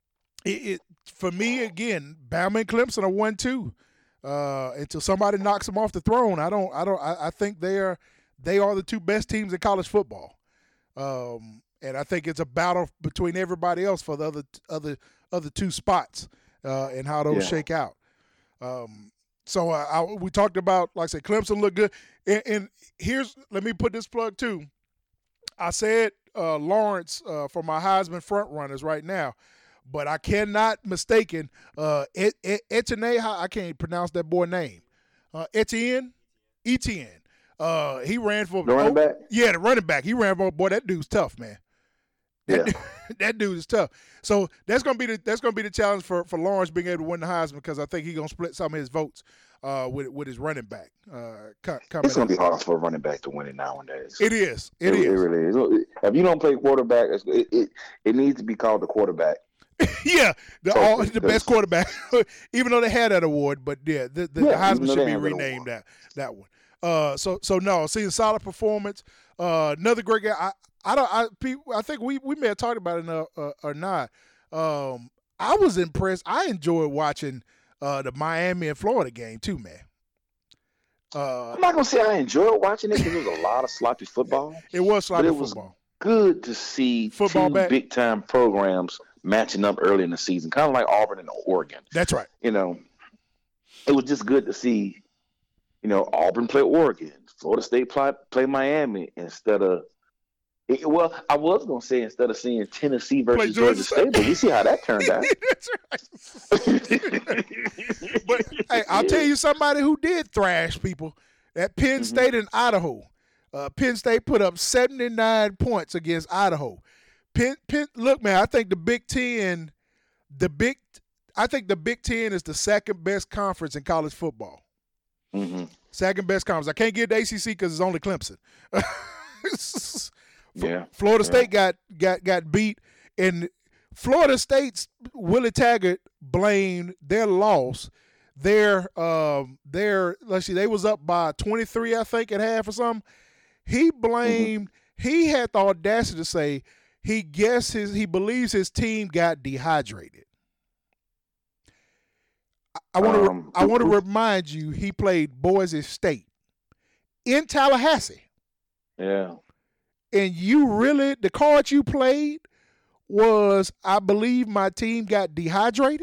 me again, Bama and Clemson are 1-2 until somebody knocks them off the throne. I think they are the two best teams in college football. And I think it's a battle between everybody else for the other two spots and how those shake out. So we talked about, like I said, Clemson looked good. And let me put this plug too. I said Lawrence for my Heisman front runners right now, but I cannot mistaken Etienne. I can't pronounce that boy name. Etienne. He ran for the running back. Yeah, the running back. He ran for, boy. That dude's tough, man. That dude is tough. So that's gonna be the challenge for Lawrence being able to win the Heisman, because I think he's gonna split some of his votes with his running back. It's gonna be hard for a running back to win it nowadays. It is. It really is. If you don't play quarterback, it needs to be called the quarterback. Yeah, the best quarterback. Even though they had that award, but the Heisman should be renamed that one. So seeing solid performance. Another great guy. I think we may have talked about it or not. I was impressed. I enjoyed watching the Miami and Florida game too, man. I'm not gonna say I enjoyed watching it because it was a lot of sloppy football. It was sloppy football. It was good to see two big time programs matching up early in the season, kind of like Auburn and Oregon. That's right. It was just good to see. Auburn play Oregon, Florida State play Miami instead of. Well, I was going to say instead of seeing Tennessee versus Georgia State, but we see how that turned out. That's right. But, hey, I'll tell you somebody who did thrash people at Penn State and Idaho. Penn State put up 79 points against Idaho. Look, man, I think the Big Ten is the second best conference in college football. Mm-hmm. Second best conference. I can't get the ACC because it's only Clemson. Florida State got beat, and Florida State's Willie Taggart blamed their loss. They was up by 23, I think, at half or something. He blamed. He had the audacity to say he believes his team got dehydrated. I want to remind you, he played Boise State in Tallahassee. Yeah. And the card you played was, I believe my team got dehydrated.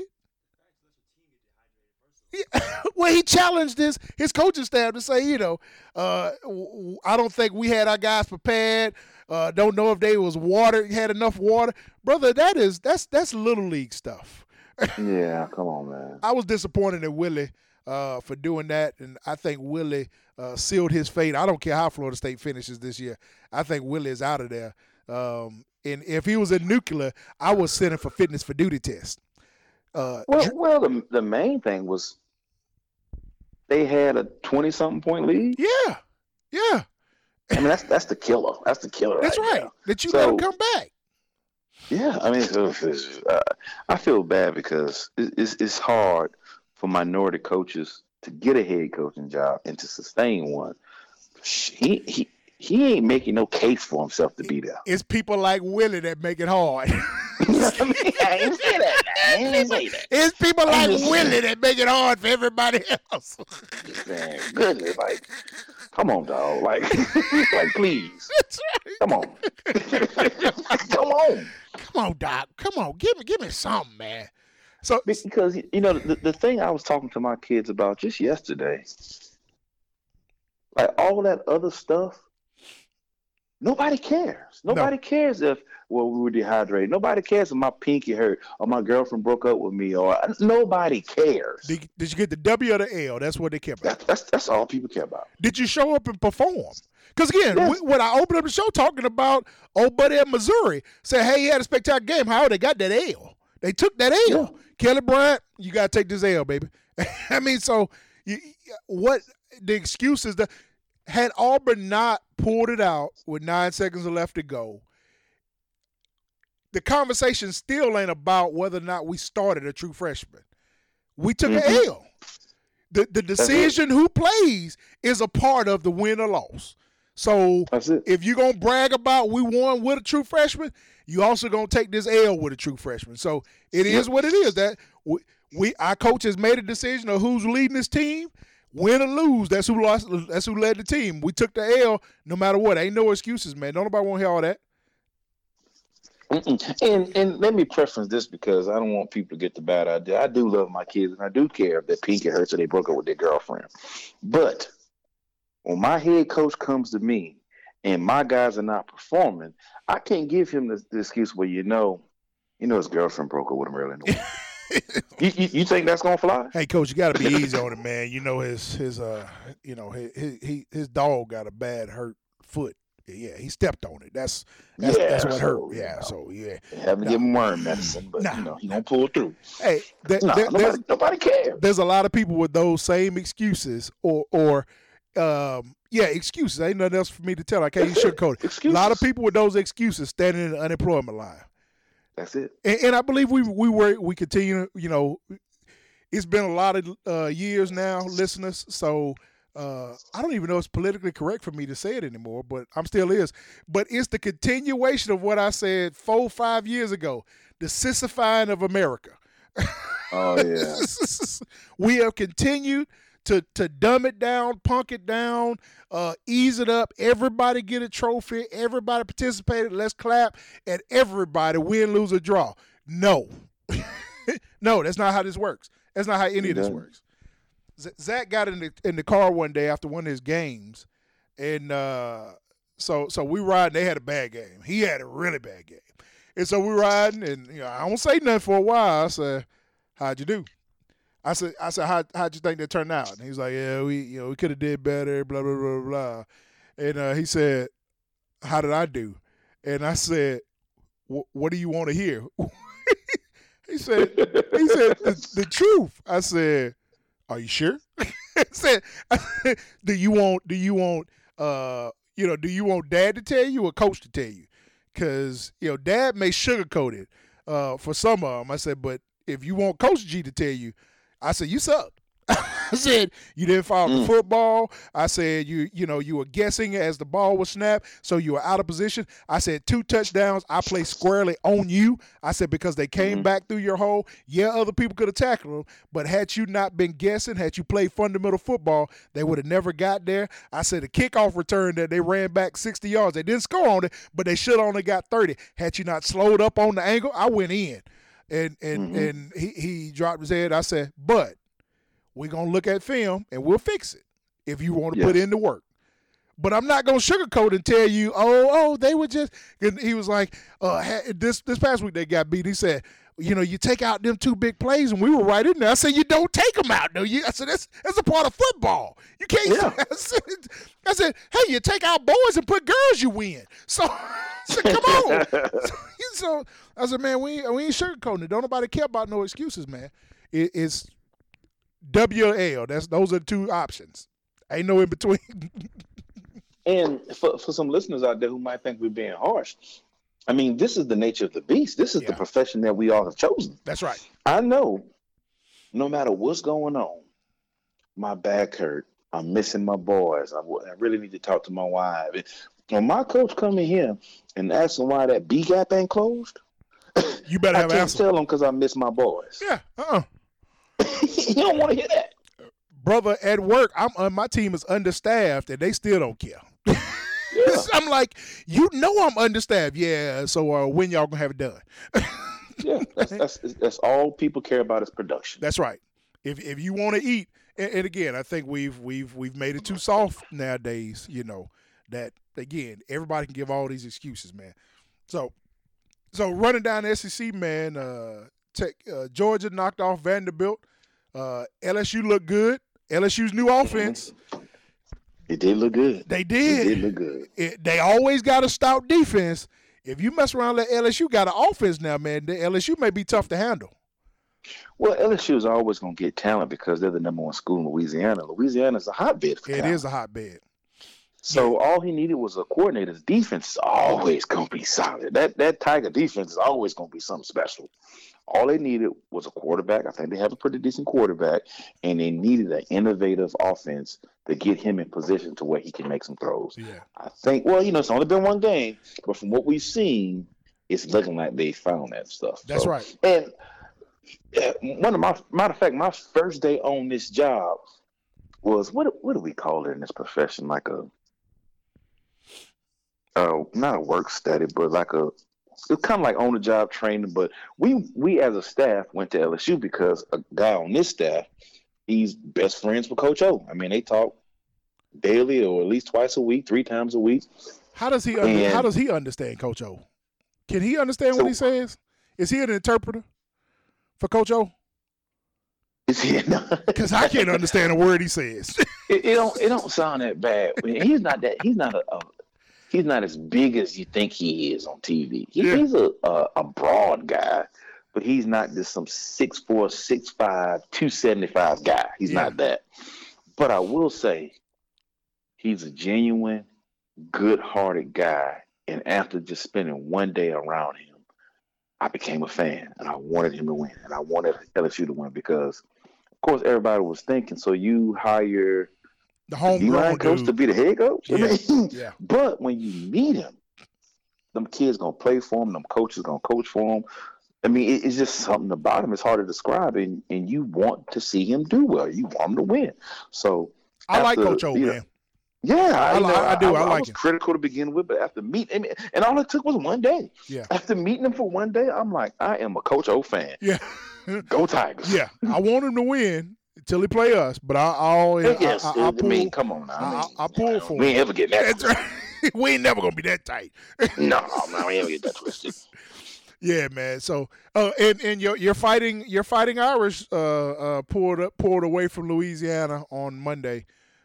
Yeah. Well, he challenged his coaching staff to say, I don't think we had our guys prepared. Don't know if they had enough water. Brother, that's little league stuff. Yeah, come on, man. I was disappointed in Willie for doing that, and I think Willie sealed his fate. I don't care how Florida State finishes this year. I think Willie is out of there. And if he was in nuclear, I was sending for fitness for duty test. The main thing was they had a 20-something point lead. Yeah. I mean, that's the killer. That's the killer. That's right. Now. That you let them come back. Yeah, I mean, I feel bad because it's hard for minority coaches to get a head coaching job and to sustain one. He ain't making no case for himself to be there. It's people like Willie that make it hard. I ain't say that. It's people like Willie that make it hard for everybody else. Man, goodness, like, come on, dog. Like, please. Come on. Come on, Doc. Come on. Give me something, man. So because the thing I was talking to my kids about just yesterday, like all that other stuff, nobody cares. Nobody cares if we were dehydrated. Nobody cares if my pinky hurt or my girlfriend broke up with me, or nobody cares. Did you get the W or the L? That's what they care about. That's all people care about. Did you show up and perform? Because again, when I opened up the show talking about old buddy at Missouri, said, hey, he had a spectacular game. How they got that L? They took that L. Yeah. Kelly Bryant, you got to take this L, baby. I mean, so what the excuses that had Auburn not pulled it out with 9 seconds left to go, the conversation still ain't about whether or not we started a true freshman. We took an L. The decision who plays is a part of the win or loss. So if you're going to brag about we won with a true freshman, you also going to take this L with a true freshman. So it is what it is. That our coach has made a decision of who's leading this team. Win or lose, that's who lost. That's who led the team. We took the L no matter what. Ain't no excuses, man. Don't nobody want to hear all that. And let me preference this because I don't want people to get the bad idea. I do love my kids and I do care if their pinky hurts or they broke up with their girlfriend. But when my head coach comes to me and my guys are not performing, I can't give him the excuse where his girlfriend broke up with him early in the week. You think that's gonna fly? Hey, coach, you got to be easy on him, man. You know his dog got a bad hurt foot. Yeah, he stepped on it. That's what hurt. Yeah, so yeah. Haven't given him worm medicine, but he gonna pull through. Hey, nobody cares. There's a lot of people with those same excuses, or excuses. Ain't nothing else for me to tell. I can't sugarcoat it. A lot of people with those excuses standing in the unemployment line. That's it. And I believe we continue. It's been a lot of years now, listeners. So. I don't even know if it's politically correct for me to say it anymore, but I'm still is. But it's the continuation of what I said 4-5 years ago, the sissifying of America. Oh, yeah. We have continued to dumb it down, punk it down, ease it up. Everybody get a trophy. Everybody participated. Let's clap. And everybody win, lose, or draw. No. No, that's not how this works. That's not how any of this works. Zach got in the car one day after one of his games, and so we riding. They had a bad game. He had a really bad game, and so we riding, and I don't say nothing for a while. I said, "How'd you do?" I said, how'd you think that turned out? And he's like, "Yeah, we could have did better." Blah blah blah blah. And he said, "How did I do?" And I said, "What do you want to hear?" He said, the truth. I said, are you sure? I said, do you want dad to tell you or coach to tell you? Because, dad may sugarcoat it for some of them. I said, but if you want Coach G to tell you, I said, you suck. I said, you didn't follow the football. I said, you were guessing as the ball was snapped, so you were out of position. I said, 2 touchdowns. I played squarely on you. I said, because they came back through your hole. Yeah, other people could have tackled them, but had you not been guessing, had you played fundamental football, they would have never got there. I said, the kickoff return that they ran back 60 yards. They didn't score on it, but they should have only got 30. Had you not slowed up on the angle, I went in. And he dropped his head. I said, but we're going to look at film, and we'll fix it if you want to put in the work. But I'm not going to sugarcoat and tell you, they were just – and he was like, this past week they got beat. He said, you take out them 2 big plays, and we were right in there. I said, you don't take them out, do you? I said, that's a part of football. You can't I said, hey, you take out boys and put girls, you win. So I said, come on. So I said, man, we ain't sugarcoating it. Don't nobody care about no excuses, man. It's W or L. Those are the two options. Ain't no in between. And for some listeners out there who might think we're being harsh, I mean, this is the nature of the beast. This is the profession that we all have chosen. That's right. I know no matter what's going on, my back hurt. I'm missing my boys. I really need to talk to my wife. When my coach come in here and ask him why that B gap ain't closed, you better have I can't answer. tell him because I miss my boys. Yeah. You don't want to hear that. Brother, at work, my team is understaffed and they still don't care. Yeah. I'm like, I'm understaffed. Yeah, so when y'all gonna have it done? Yeah, that's all people care about is production. That's right. If you want to eat, and again, I think we've made it too soft nowadays. That again, everybody can give all these excuses, man. So running down the SEC, man. Georgia knocked off Vanderbilt. LSU looked good. LSU's new offense. It did look good. They did. It did look good. They always got a stout defense. If you mess around, let LSU got an offense now, man. The LSU may be tough to handle. Well, LSU is always going to get talent because they're the number one school in Louisiana. Louisiana is a hotbed for talent. It is a hotbed. So all he needed was a coordinator. His defense is always going to be solid. That Tiger defense is always going to be something special. All they needed was a quarterback. I think they have a pretty decent quarterback, and they needed an innovative offense to get him in position to where he can make some throws. Yeah. I think, it's only been one game, but from what we've seen, it's looking like they found that stuff. That's right. And matter of fact, my first day on this job was, what do we call it in this profession? Like not a work study, but it's kind of like on-the-job training, but we as a staff went to LSU because a guy on this staff, he's best friends with Coach O. I mean, they talk daily or at least twice a week, 3 times a week. How does he understand Coach O? Can he understand what he says? Is he an interpreter for Coach O? Is he? Because I can't understand a word he says. It don't sound that bad. He's not as big as you think he is on TV. He's a broad guy, but he's not just some 6'4", 6'5", 275 guy. He's not that. But I will say he's a genuine, good-hearted guy. And after just spending one day around him, I became a fan, and I wanted him to win. And I wanted LSU to win because, of course, everybody was thinking, so you hire the homegrown coach to be the head coach. Yeah. But when you meet him, them kids gonna play for him. Them coaches gonna coach for him. I mean, it's just something about him. It's hard to describe, and you want to see him do well. You want him to win. So I like Coach O, man. Yeah, I do. I like was him. critical to begin with, but after meeting him, and all it took was one day. Yeah. After meeting him for one day, I'm like, I am a Coach O fan. Yeah. Go Tigers. Yeah. I want him to win until he play us, but I mean, come on now. I pull for him. We ain't ever get that. That's right. We ain't never gonna be that tight. No, we ain't get that twisted. Yeah, man. So, and your fighting Irish pulled away from Louisiana on Monday,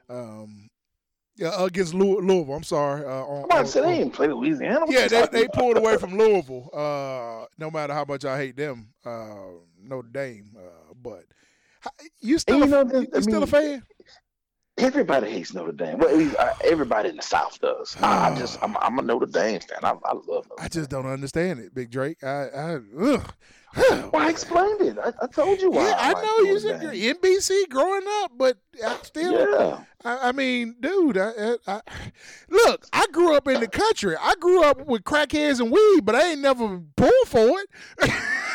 against Louisville. I'm sorry. They didn't play Louisiana. Yeah, they pulled away from Louisville. No matter how much I hate them, Notre Dame. But you still a fan? Everybody hates Notre Dame. Well, at least everybody in the South does. I'm a Notre Dame fan. I love Notre Dame. I just don't understand it, Big Drake. Well, I explained it. I told you why. Yeah, I know you said you're NBC growing up, but I still. Yeah. I mean, dude. Look, I grew up in the country. I grew up with crackheads and weed, but I ain't never pulled for it.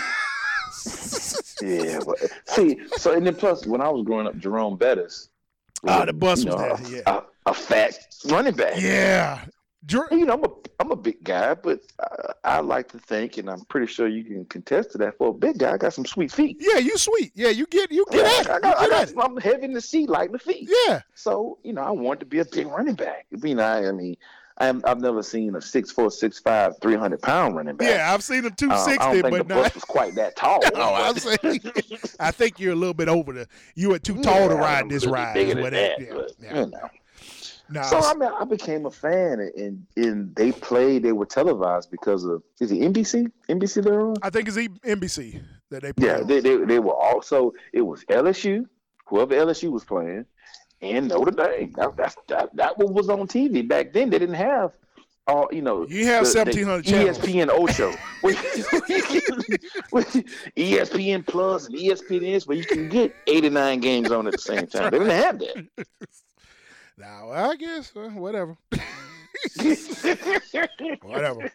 Yeah, but see, so and then plus, when I was growing up, Jerome Bettis. The bus was there. Yeah, a fat running back. Yeah. I'm a big guy, but I like to think, and I'm pretty sure you can contest to that. For a big guy, I got some sweet feet. Yeah, you sweet. Yeah, you get at it. I'm heavy in the seat, like the feet. Yeah. So I want to be a big running back. I've never seen a 6'4", 6'5", 300-pound running back. Yeah, I've seen him 260, I don't think but the bus was quite that tall. No, I'm saying, I think you're a little bit over you are too tall to ride this ride. Bigger than that, Nah, so I became a fan, and they were televised because of, is it NBC? NBC they're on? I think it's NBC that they played. Yeah, they were also, it was LSU, whoever LSU was playing, and Notre Dame. That what was on TV back then. They didn't have all you have 1,700 channels. ESPN Ocho, ESPN Plus and ESPN, where you can get 89 games on at the same time. They didn't have that. Now I guess whatever. Whatever.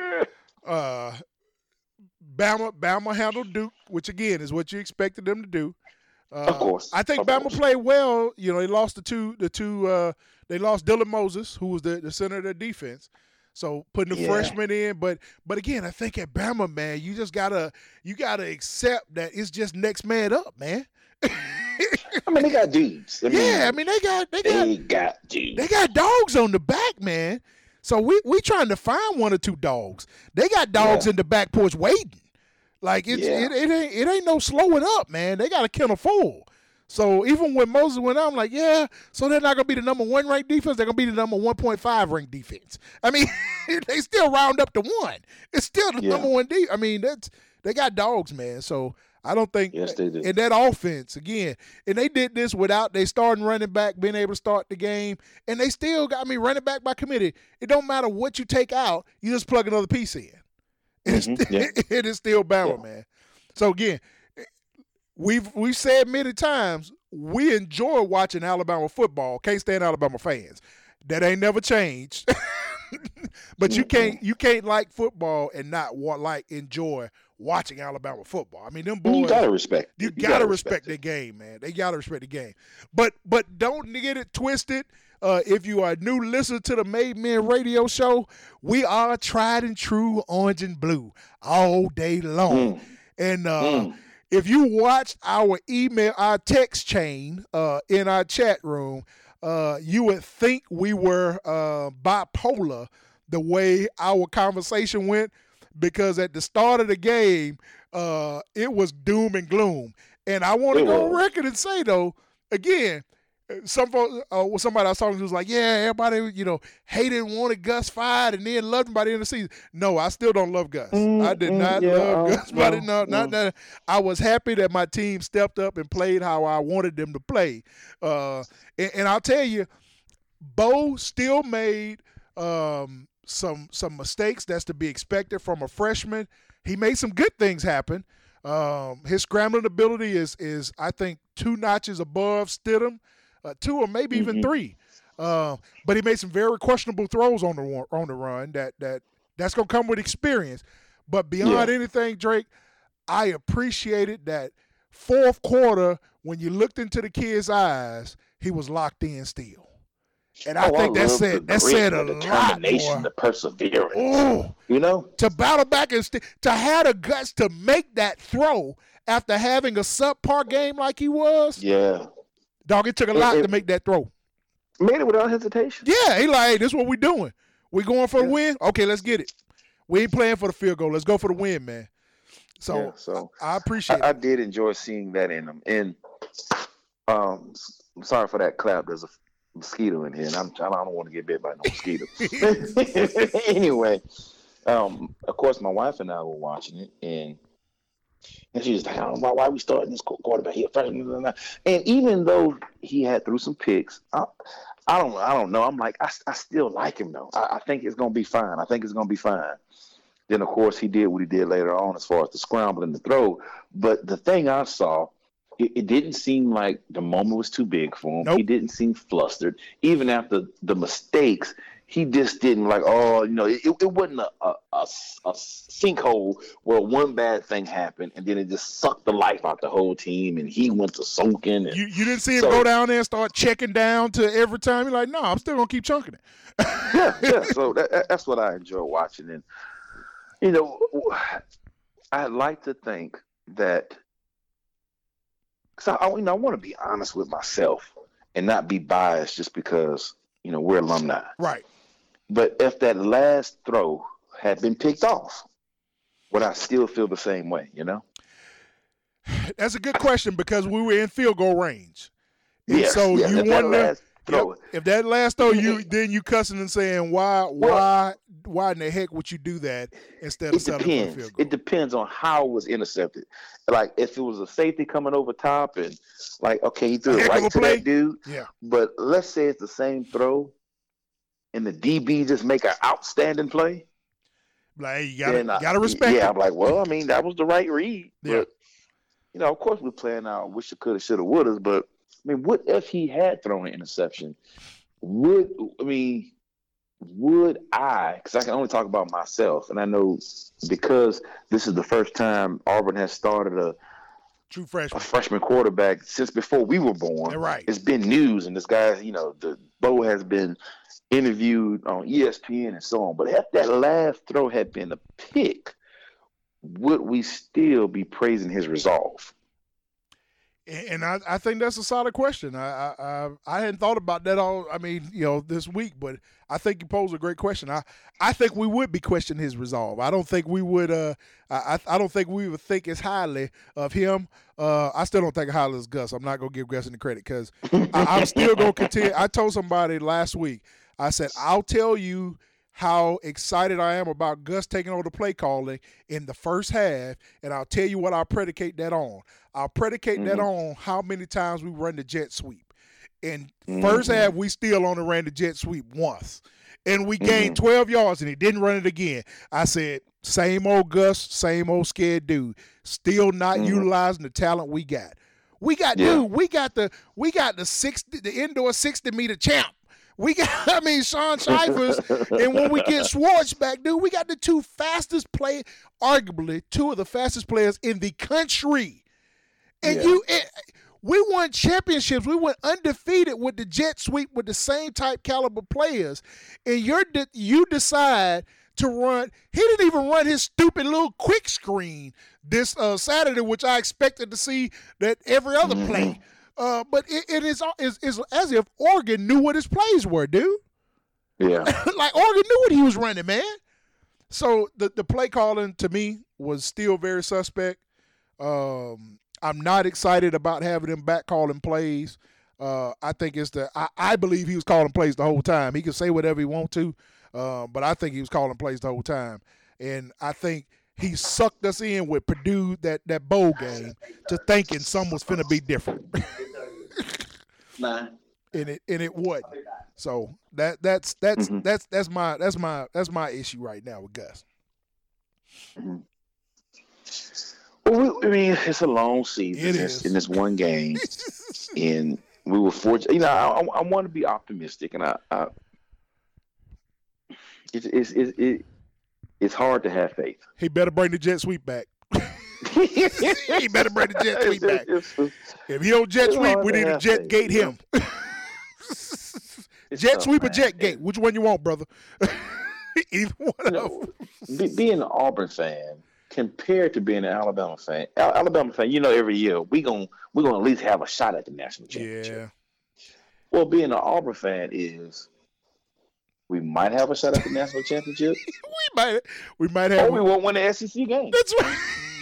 Bama handled Duke, which again is what you expected them to do. Of course. I think Bama played well. They lost they lost Dylan Moses, who was the center of their defense. So putting the freshman in, but again, I think at Bama, man, you just gotta accept that it's just next man up, man. I mean, they got dudes. They got dudes. They got dogs on the back, man. So we trying to find one or two dogs. They got dogs in the back porch waiting. Like it ain't no slowing up, man. They got a kennel full. So even when Moses went out, I'm like, so they're not gonna be the number 1 ranked defense. They're gonna be the number 1.5 ranked defense. I mean, they still round up to 1. It's still the number 1 defense. I mean, they got dogs, man. So I don't think they do. In that offense again, and they did this without they starting running back being able to start the game, and they still got running back by committee. It don't matter what you take out, you just plug another piece in. It is still Bama, man. So again, we've said many times we enjoy watching Alabama football. Can't stand Alabama fans. That ain't never changed. But you can't like football and not enjoy watching Alabama football. I mean, them boys. You gotta respect. You gotta respect the game, man. They gotta respect the game. But don't get it twisted. If you are a new listener to the Made Men Radio Show, we are tried and true orange and blue all day long. And if you watched our text chain in our chat room, you would think we were bipolar the way our conversation went, because at the start of the game, it was doom and gloom. And I want to go on record and say, though, again, somebody I was talking to was like, everybody, hated and wanted Gus fired and then loved him by the end of the season. No, I still don't love Gus. I did not love Gus. Not that. I was happy that my team stepped up and played how I wanted them to play. And I'll tell you, Bo still made some mistakes that's to be expected from a freshman. He made some good things happen. His scrambling ability is I think 2 notches above Stidham, 2 or maybe even 3. But he made some very questionable throws on the run that's gonna come with experience. But beyond anything, Drake, I appreciated that fourth quarter when you looked into the kid's eyes, he was locked in still. And I think that said a lot more. The perseverance. To battle back and to have the guts to make that throw after having a subpar game like he was. Yeah. Dog, it took a lot to make that throw. Made it without hesitation. Yeah, he like, hey, this is what we doing. We going for the win? Okay, let's get it. We ain't playing for the field goal. Let's go for the win, man. So I appreciate it. I did enjoy seeing that in him. And I'm sorry for that clap. There's a mosquito in here, and I don't want to get bit by no mosquito. Anyway, of course, my wife and I were watching it, and she was like, I don't know why we starting this quarterback here. And even though he had threw some picks, I don't know. I'm like, I still like him, though. I think it's going to be fine. Then, of course, he did what he did later on as far as the scramble and the throw. But the thing I saw, it didn't seem like the moment was too big for him. Nope. He didn't seem flustered. Even after the mistakes, he just didn't it wasn't a sinkhole where one bad thing happened and then it just sucked the life out the whole team and he went to soaking. And you didn't see him go down there and start checking down to every time. You're like, no, I'm still going to keep chunking it. yeah. So that's what I enjoy watching. And, I'd like to think that, because I want to be honest with myself and not be biased just because, we're alumni. Right. But if that last throw had been picked off, would I still feel the same way, That's a good question because we were in field goal range. And yes, so you wonder throw it. If that last throw, you cussing and saying why in the heck would you do that instead of settling for a field goal? It depends on how it was intercepted. Like if it was a safety coming over top and like okay, he threw it right to that dude. Yeah. But let's say it's the same throw, and the DB just make an outstanding play. Like hey, you gotta respect. Yeah, it. I'm like, well, I mean, that was the right read. Yeah. But of course, we're playing out. Wish it coulda, shoulda, woulda. But I mean, what if he had thrown an interception? Would I, because I can only talk about myself, and I know because this is the first time Auburn has started a freshman quarterback since before we were born. Right. It's been news, and this guy, the Bo has been interviewed on ESPN and so on. But if that last throw had been a pick, would we still be praising his resolve? And I think that's a solid question. I hadn't thought about that this week, but I think you pose a great question. I think we would be questioning his resolve. I don't think we would. I don't think we would think as highly of him. I still don't think as highly as Gus. I'm not gonna give Gus any credit because I'm still gonna continue. I told somebody last week. I said I'll tell you how excited I am about Gus taking over the play calling in the first half, and I'll tell you what I'll predicate that on. I'll predicate that on how many times we run the jet sweep. In first half, we still only ran the jet sweep once, and we gained 12 yards, and he didn't run it again. I said, same old Gus, same old scared dude, still not utilizing the talent we got. We got the indoor 60-meter champ. We got, Sean Shivers, and when we get Schwartz back, dude, we got the arguably two of the fastest players in the country. And we won championships. We went undefeated with the jet sweep with the same type caliber players. And you decide to run. He didn't even run his stupid little quick screen this Saturday, which I expected to see that every other play. But it is as if Oregon knew what his plays were, dude. Yeah. Like Oregon knew what he was running, man. So the play calling to me was still very suspect. I'm not excited about having him back calling plays. I think I believe he was calling plays the whole time. He can say whatever he wants to, but I think he was calling plays the whole time. And I think he sucked us in with Purdue that bowl game to thinking something was finna be different. Nah. And it wasn't. So that's my issue right now with Gus. Well, it's a long season in this one game, and we were fortunate. I want to be optimistic, and it's hard to have faith. He better bring the jet sweep back. He better bring the jet sweep back. If he don't jet sweep, we need to jet gate him. Jet sweep or jet gate? Which one you want, brother? Either one of them. Being an Auburn fan compared to being an Alabama fan, every year we're gonna at least have a shot at the national championship. Yeah. Well, being an Auburn fan is we might have a shot at the national championship. we might have. Or we won't win the SEC game. That's right.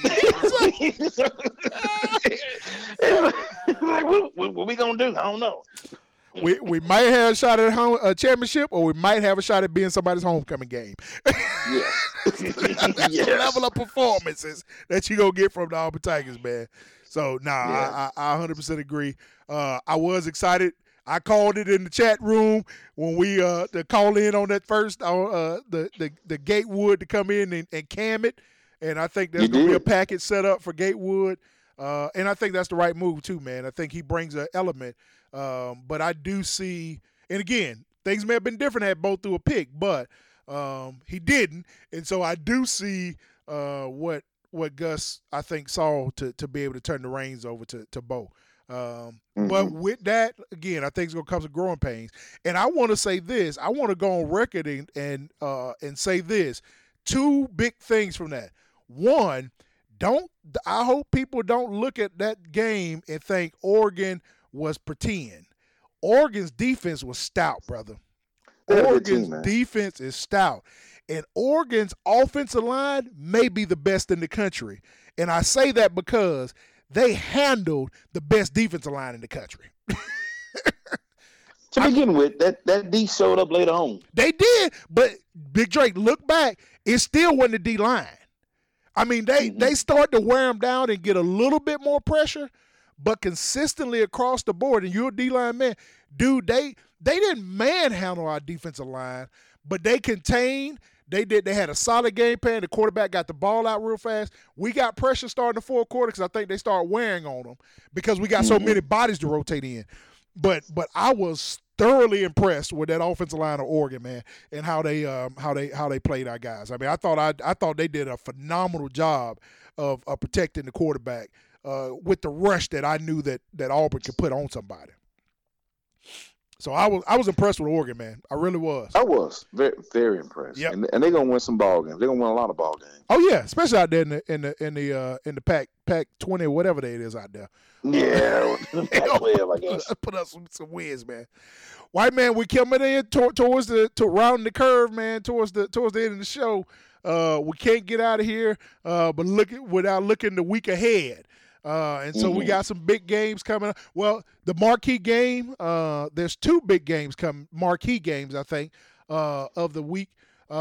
Like, what we gonna do? I don't know. We might have a shot at a championship, or we might have a shot at being somebody's homecoming game. Yes. That's the level of performances that you gonna get from the Auburn Tigers, man. So I 100% agree. I was excited. I called it in the chat room when we to call in on that first the Gatewood to come in and cam it, and I think there's gonna be a package set up for Gatewood, and I think that's the right move too, man. I think he brings an element, but I do see, and again, things may have been different had Bo threw a pick, but he didn't, and so I do see what Gus I think saw to be able to turn the reins over to Bo. But with that, again, I think it's gonna come some growing pains. And I want to say this. I want to go on record and say this. Two big things from that. One, I hope people don't look at that game and think Oregon was pretend. Oregon's defense was stout, brother. Oregon's defense is stout. And Oregon's offensive line may be the best in the country. And I say that because they handled the best defensive line in the country. To begin with, that D showed up later on. They did, but Big Drake, look back, it still wasn't the D line. I mean, they start to wear them down and get a little bit more pressure, but consistently across the board, and you're a D-line man, dude, they didn't manhandle our defensive line, but they contained. They had a solid game plan. The quarterback got the ball out real fast. We got pressure starting the fourth quarter because I think they started wearing on them because we got so many bodies to rotate in. But I was thoroughly impressed with that offensive line of Oregon, man, and how they played our guys. I mean, I thought they did a phenomenal job of protecting the quarterback with the rush that I knew that Auburn could put on somebody. So I was impressed with Oregon, man. I really was. I was very, very impressed. Yep. And they're gonna win some ball games. They're gonna win a lot of ball games. Oh yeah, especially out there in the Pac 20 or whatever that is out there. Yeah, Pac-12, I guess. Put up some wins, man. White man, we coming in towards to rounding the curve, man. Towards the end of the show. We can't get out of here, but without looking the week ahead. And so we got some big games coming up. Well, the marquee game, there's two big games marquee games, I think, of the week.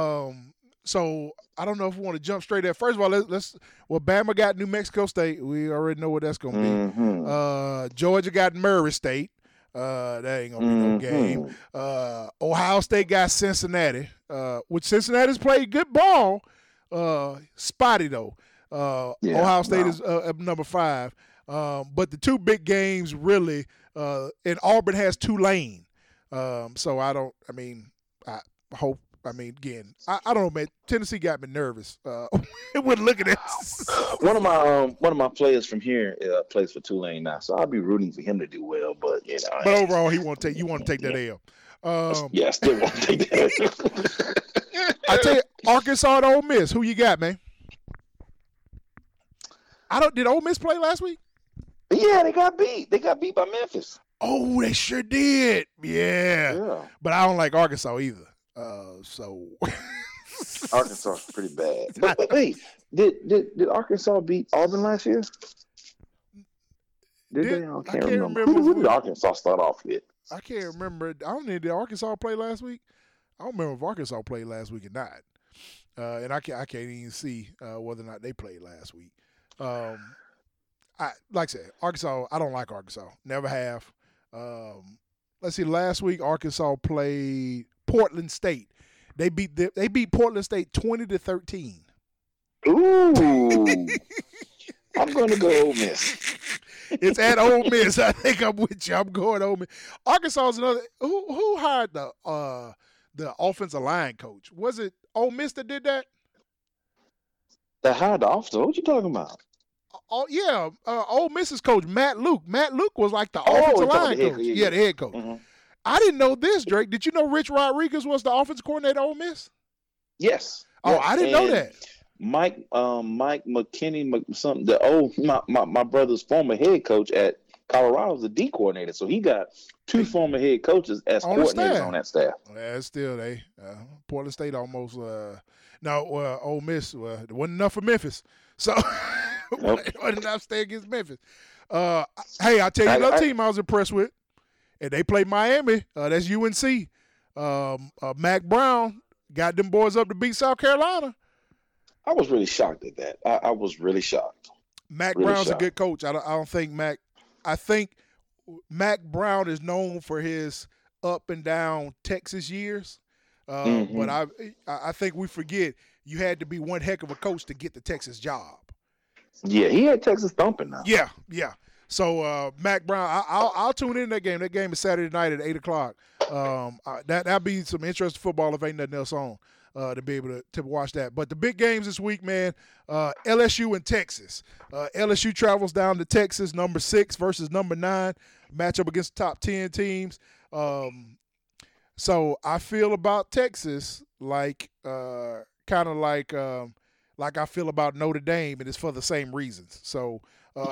So I don't know if we want to jump straight there. First of all, Bama got New Mexico State. We already know what that's going to be. Georgia got Murray State. That ain't going to be no game. Ohio State got Cincinnati, which Cincinnati's played good ball. Spotty, though. Ohio State is number 5. But the two big games really, and Auburn has Tulane. So I hope. I mean, again, I don't know, man. Tennessee got me nervous when looking at one of my players from here plays for Tulane now, so I'll be rooting for him to do well. But but overall, you want to take that L. I still want to take that L. I tell you, Arkansas and Ole Miss. Who you got, man? Did Ole Miss play last week? Yeah, they got beat. They got beat by Memphis. Oh, they sure did. Yeah. But I don't like Arkansas either. So Arkansas is pretty bad. But wait, did Arkansas beat Auburn last year? Did they? I can't remember. Who did Arkansas start off with? I can't remember. I don't know. Did Arkansas play last week? I don't remember if Arkansas played last week or not. And I can't even see whether or not they played last week. Like I said, Arkansas. I don't like Arkansas. Never have. Let's see. Last week, Arkansas played Portland State. They beat Portland State 20-13. Ooh. I'm gonna go Ole Miss. It's at Ole Miss. I think I'm with you. I'm going Ole Miss. Arkansas is another. Who hired the offensive line coach? Was it Ole Miss that did that? That hired the officer. What you talking about? Oh yeah, Ole Miss's coach Matt Luke. Matt Luke was like the offensive line coach. Yeah, the head coach. Mm-hmm. I didn't know this, Drake. Did you know Rich Rodriguez was the offensive coordinator at Ole Miss? Yes. Oh, I didn't know that. Mike McKinney, my brother's former head coach at Colorado was the D coordinator, so he got two former head coaches as coordinators on that staff. Yeah, still Portland State almost Ole Miss it wasn't enough for Memphis, so it wasn't enough to stay against Memphis. Hey, I'll tell you another team I was impressed with. And they played Miami. That's UNC. Mac Brown got them boys up to beat South Carolina. I was really shocked at that. I was really shocked. Mac Brown's a good coach. I don't think Mac. I think Mac Brown is known for his up and down Texas years. But I think we forget you had to be one heck of a coach to get the Texas job. Yeah, he had Texas thumping now. Yeah. So Mac Brown, I'll tune in that game. That game is Saturday night at 8:00. That'll be some interesting football if ain't nothing else on to be able to watch that. But the big games this week, man, LSU and Texas. LSU travels down to Texas, number 6 versus number 9, matchup against the top 10 teams. So I feel about Texas like kind of like I feel about Notre Dame, and it's for the same reasons. So.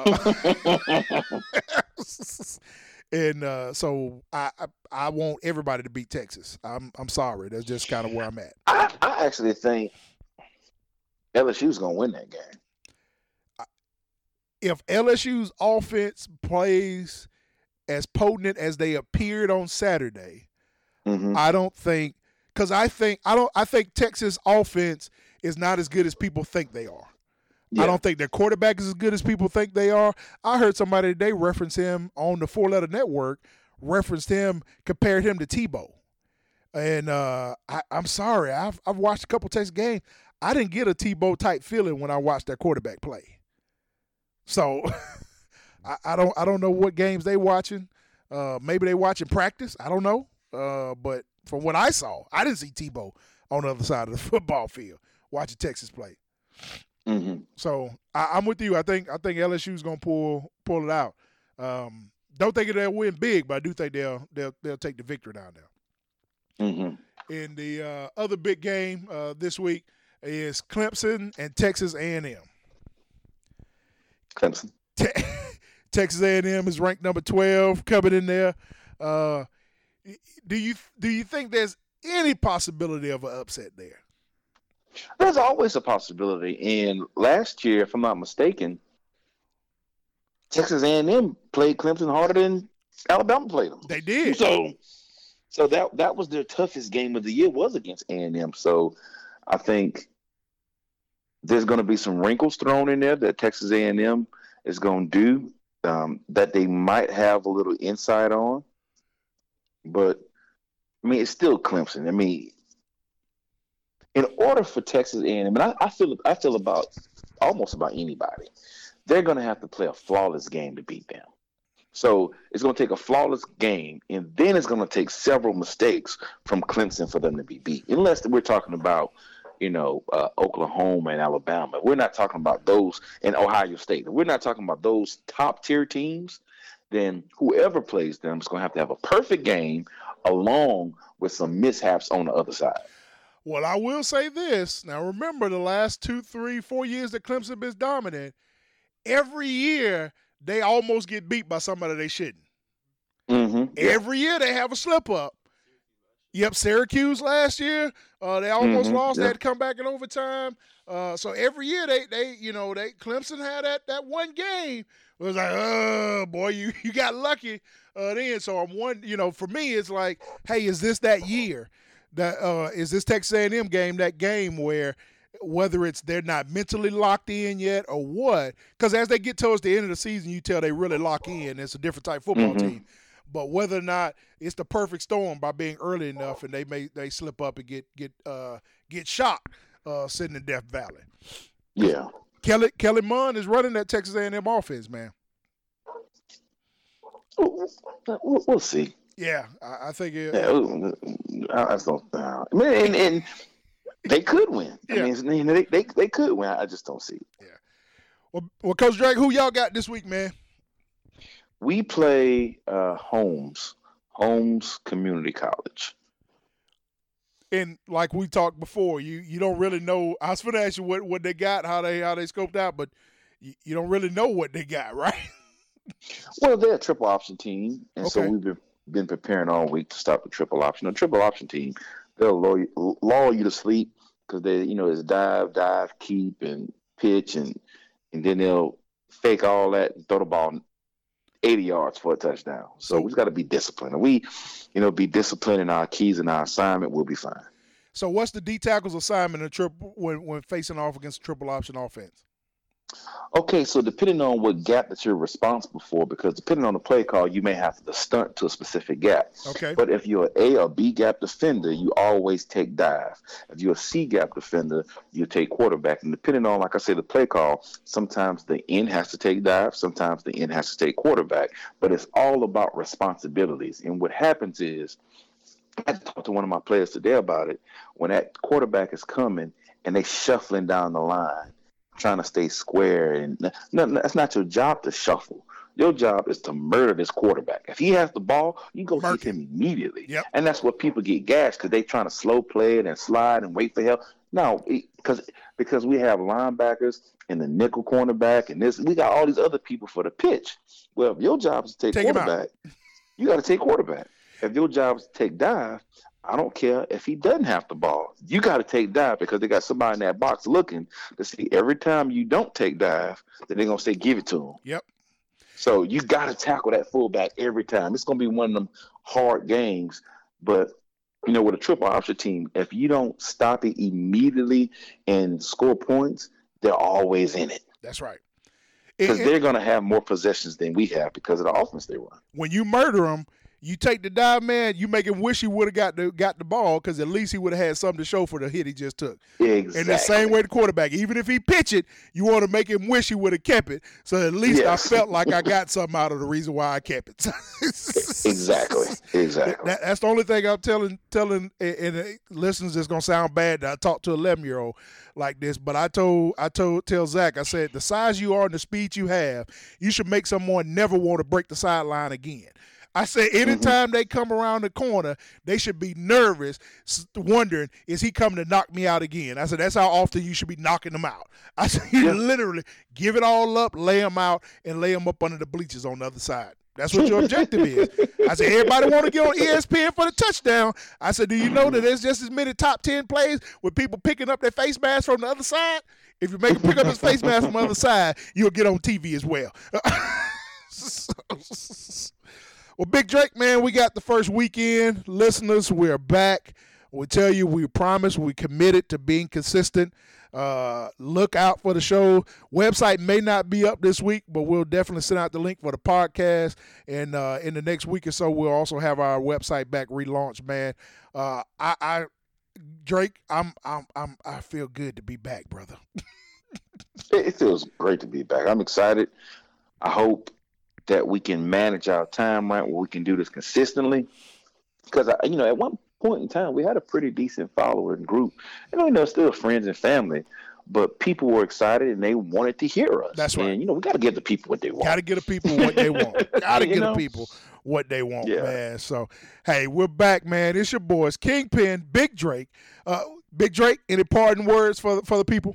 So I want everybody to beat Texas. I'm sorry. That's just kind of where I'm at. I actually think LSU's gonna win that game. If LSU's offense plays as potent as they appeared on Saturday, Mm-hmm. I don't think – because I think Texas offense is not as good as people think they are. Yeah. I don't think their quarterback is as good as people think they are. I heard somebody today reference him on the 4-Letter Network, compared him to Tebow. And I'm sorry, I've watched a couple Texas games. I didn't get a Tebow type feeling when I watched their quarterback play. So I don't know what games they watching. Maybe they watching practice. I don't know. But from what I saw, I didn't see Tebow on the other side of the football field watching Texas play. Mm-hmm. So I'm with you. I think LSU's gonna pull it out. Don't think they'll win big, but I do think they'll take the victory down there. Mm-hmm. In the other big game this week is Clemson and Texas A&M. Clemson. Texas A&M is ranked number 12, coming in there. Do you think there's any possibility of an upset there? There's always a possibility. And last year, if I'm not mistaken, Texas A&M played Clemson harder than Alabama played them. They did. So that was their toughest game of the year, was against A&M. So I think there's going to be some wrinkles thrown in there that Texas A&M is going to do that they might have a little insight on. But, I mean, it's still Clemson. I mean, in order for Texas A&M, and I feel about almost about anybody, they're going to have to play a flawless game to beat them. So it's going to take a flawless game, and then it's going to take several mistakes from Clemson for them to be beat. Unless we're talking about, Oklahoma and Alabama. We're not talking about those in Ohio State. We're not talking about those top-tier teams. Then whoever plays them is going to have a perfect game along with some mishaps on the other side. Well, I will say this. Now, remember the last 2, 3, 4 years that Clemson been dominant, every year they almost get beat by somebody they shouldn't. Mm-hmm. Every year they have a slip-up. Yep, Syracuse last year, they almost lost. They had to come back in overtime. So every year they Clemson had that one game. It was like, oh boy, you got lucky then. So for me, it's like, hey, is this that year? That is this Texas A&M game that game where whether it's they're not mentally locked in yet or what? Because as they get towards the end of the season, you tell they really lock in. It's a different type football team. But whether or not it's the perfect storm by being early enough and they slip up and get shot sitting in Death Valley. Yeah. Kelly Mond is running that Texas A&M offense, man. We'll see. Yeah, I think it. Yeah, I don't. I mean, and they could win. Yeah. I mean, they could win. I just don't see it. Yeah. Well, Coach Drake, who y'all got this week, man? We play Holmes Community College. And like we talked before, you don't really know. I was going to ask you what they got, how they scoped out, but you don't really know what they got, right? Well, they're a triple option team, and so we've been preparing all week to stop the triple option. A triple option team, they'll lull you to sleep because they, it's dive, keep, and pitch, and then they'll fake all that and throw the ball 80 yards for a touchdown. So we've got to be disciplined. And we, be disciplined in our keys and our assignment, we'll be fine. So what's the D tackle's assignment when facing off against a triple option offense? Okay, so depending on what gap that you're responsible for, because depending on the play call, you may have to stunt to a specific gap. Okay. But if you're an A or B gap defender, you always take dive. If you're a C gap defender, you take quarterback. And depending on, like I said, the play call, sometimes the end has to take dive, sometimes the end has to take quarterback. But it's all about responsibilities. And what happens is, I talked to one of my players today about it, when that quarterback is coming and they shuffling down the line, trying to stay square, and no, that's not your job to shuffle. Your job is to murder this quarterback. If he has the ball, you go hit him immediately. Yep. And that's what people get gashed because they trying to slow play it and slide and wait for help. No, because we have linebackers and the nickel cornerback and we got all these other people for the pitch. Well, if your job is to take quarterback, you got to take quarterback. If your job is to take dive, I don't care if he doesn't have the ball. You got to take dive because they got somebody in that box looking to see every time you don't take dive, then they're going to say give it to him. Yep. So you got to tackle that fullback every time. It's going to be one of them hard games. But, you know, with a triple option team, if you don't stop it immediately and score points, they're always in it. That's right. Because they're going to have more possessions than we have because of the offense they run. When you murder them, you take the dive man, you make him wish he would have got the ball because at least he would have had something to show for the hit he just took. Exactly. And the same way the quarterback, even if he pitch it, you want to make him wish he would have kept it. So at least I felt like I got something out of the reason why I kept it. Exactly. That's the only thing I'm telling and listeners, it's gonna sound bad that I talk to an 11-year-old like this, but I tell Zach, I said the size you are and the speed you have, you should make someone never want to break the sideline again. I say anytime they come around the corner, they should be nervous, wondering, is he coming to knock me out again? I said, that's how often you should be knocking them out. I said, you literally give it all up, lay them out, and lay them up under the bleachers on the other side. That's what your objective is. I said, everybody want to get on ESPN for the touchdown. I said, do you know that there's just as many top 10 plays with people picking up their face mask from the other side? If you make him pick up his face mask from the other side, you'll get on TV as well. Well, Big Drake, man, we got the first weekend. Listeners, we're back. We tell you, we promise, we committed to being consistent. Look out for the show. Website may not be up this week, but we'll definitely send out the link for the podcast. And in the next week or so, we'll also have our website back relaunched, man. Drake, I feel good to be back, brother. It feels great to be back. I'm excited. I hope that we can manage our time right, where we can do this consistently. Because, at one point in time, we had a pretty decent follower and group. Still friends and family, but people were excited and they wanted to hear us. That's right. And, we got to give the people what they want. Got to give the people what they want. Got to give the people what they want, man. So, hey, we're back, man. It's your boys, Kingpin, Big Drake. Big Drake, any parting words for the people?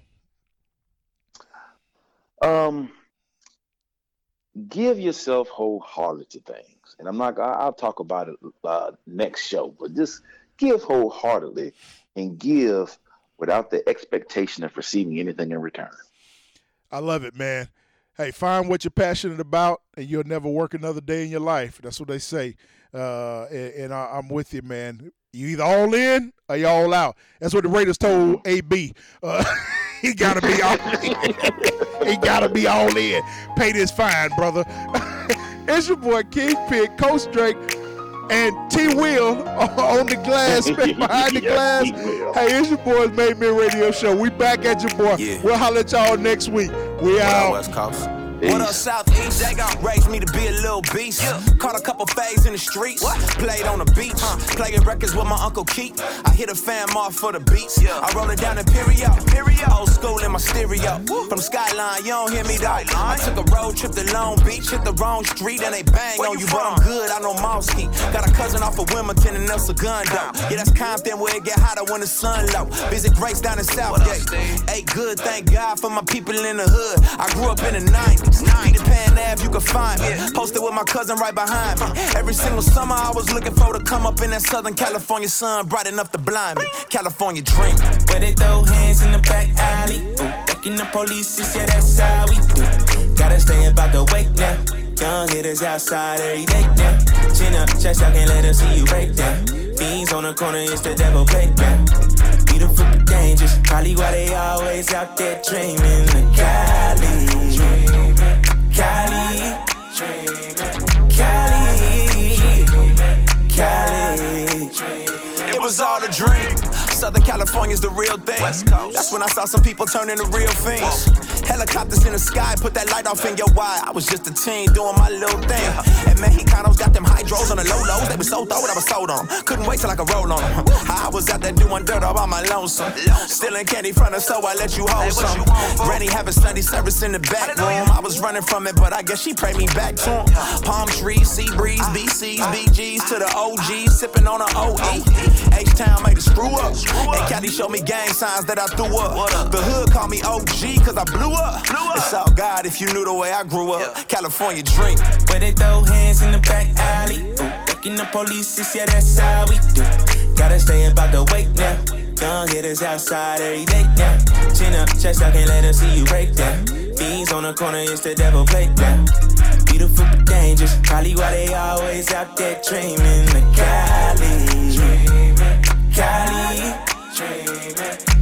Give yourself wholehearted to things. And I'll talk about it next show, but just give wholeheartedly and give without the expectation of receiving anything in return. I love it, man. Hey, find what you're passionate about and you'll never work another day in your life. That's what they say. And I'm with you, man. You either all in or you all out. That's what the Raiders told AB. He got to be all in. He got to be all in. Pay this fine, brother. It's your boy Kingpin, Coach Drake, and T-Will on the glass, behind the glass. Hey, it's your boys Made Men Radio Show. We back at your boy. Yeah. We'll holler at y'all next week. We out. West Coast. What up, Southeast? They gon' raise me to be a little beast. Caught a couple faves in the streets. Played on the beach. Playing records with my Uncle Keith. I hit a fam off for the beats. I roll it down in period. Old school in my stereo. From Skyline, you don't hear me though. I took a road trip to Long Beach. Hit the wrong street and they bang on you. But I'm good, I know Mosky. Got a cousin off of Wilmington and El Segundo. Yeah, that's Compton where it get hotter when the sun low. Visit Grace down in Southgate. Ate good, thank God for my people in the hood. I grew up in the 90s. Peter Pan Ave, you can find me. Posted with my cousin right behind me. Every single summer I was looking for to come up in that Southern California sun, bright enough to blind me. California dream. Where they throw hands in the back alley. Ducking the police, yeah, that's how we do. Gotta stay about the wake now. Young hitters outside every day now. Chin up, chest out, can't let them see you break down. Fiends on the corner, it's the devil playground. Beautiful but dangerous, probably why they always out there dreaming the Cali. Cali, it was all a dream. Southern California's the real thing. West Coast. That's when I saw some people turn into real fiends. Helicopters in the sky, put that light off in your eye. I was just a teen doing my little thing. And Mexicanos got them hydros on the low lows. They were so throw it, I was sold on them. Couldn't wait till I could roll on them. I was out there doing dirt all by my lonesome. Stealing candy from the store, I let you hold some. Granny having Sunday service in the back room. I was running from it, but I guess she prayed me back to him. Palm trees, sea breeze, BCs, BGs to the OGs, sipping on an OE. H-Town made a screw up. And Cali showed me gang signs that I threw up. The hood called me OG cause I blew up. It's all God if you knew the way I grew up. California dream. Where they throw hands in the back alley. Ducking the police, yeah, that's how we do. Gotta stay about the wake now. Young hitters outside every day now. Chin up, chest out, can't let them see you break down. Fiends on the corner, it's the devil playground. Beautiful but dangerous, probably why they always out there dreaming. The Cali, dreaming, Cali, dreaming.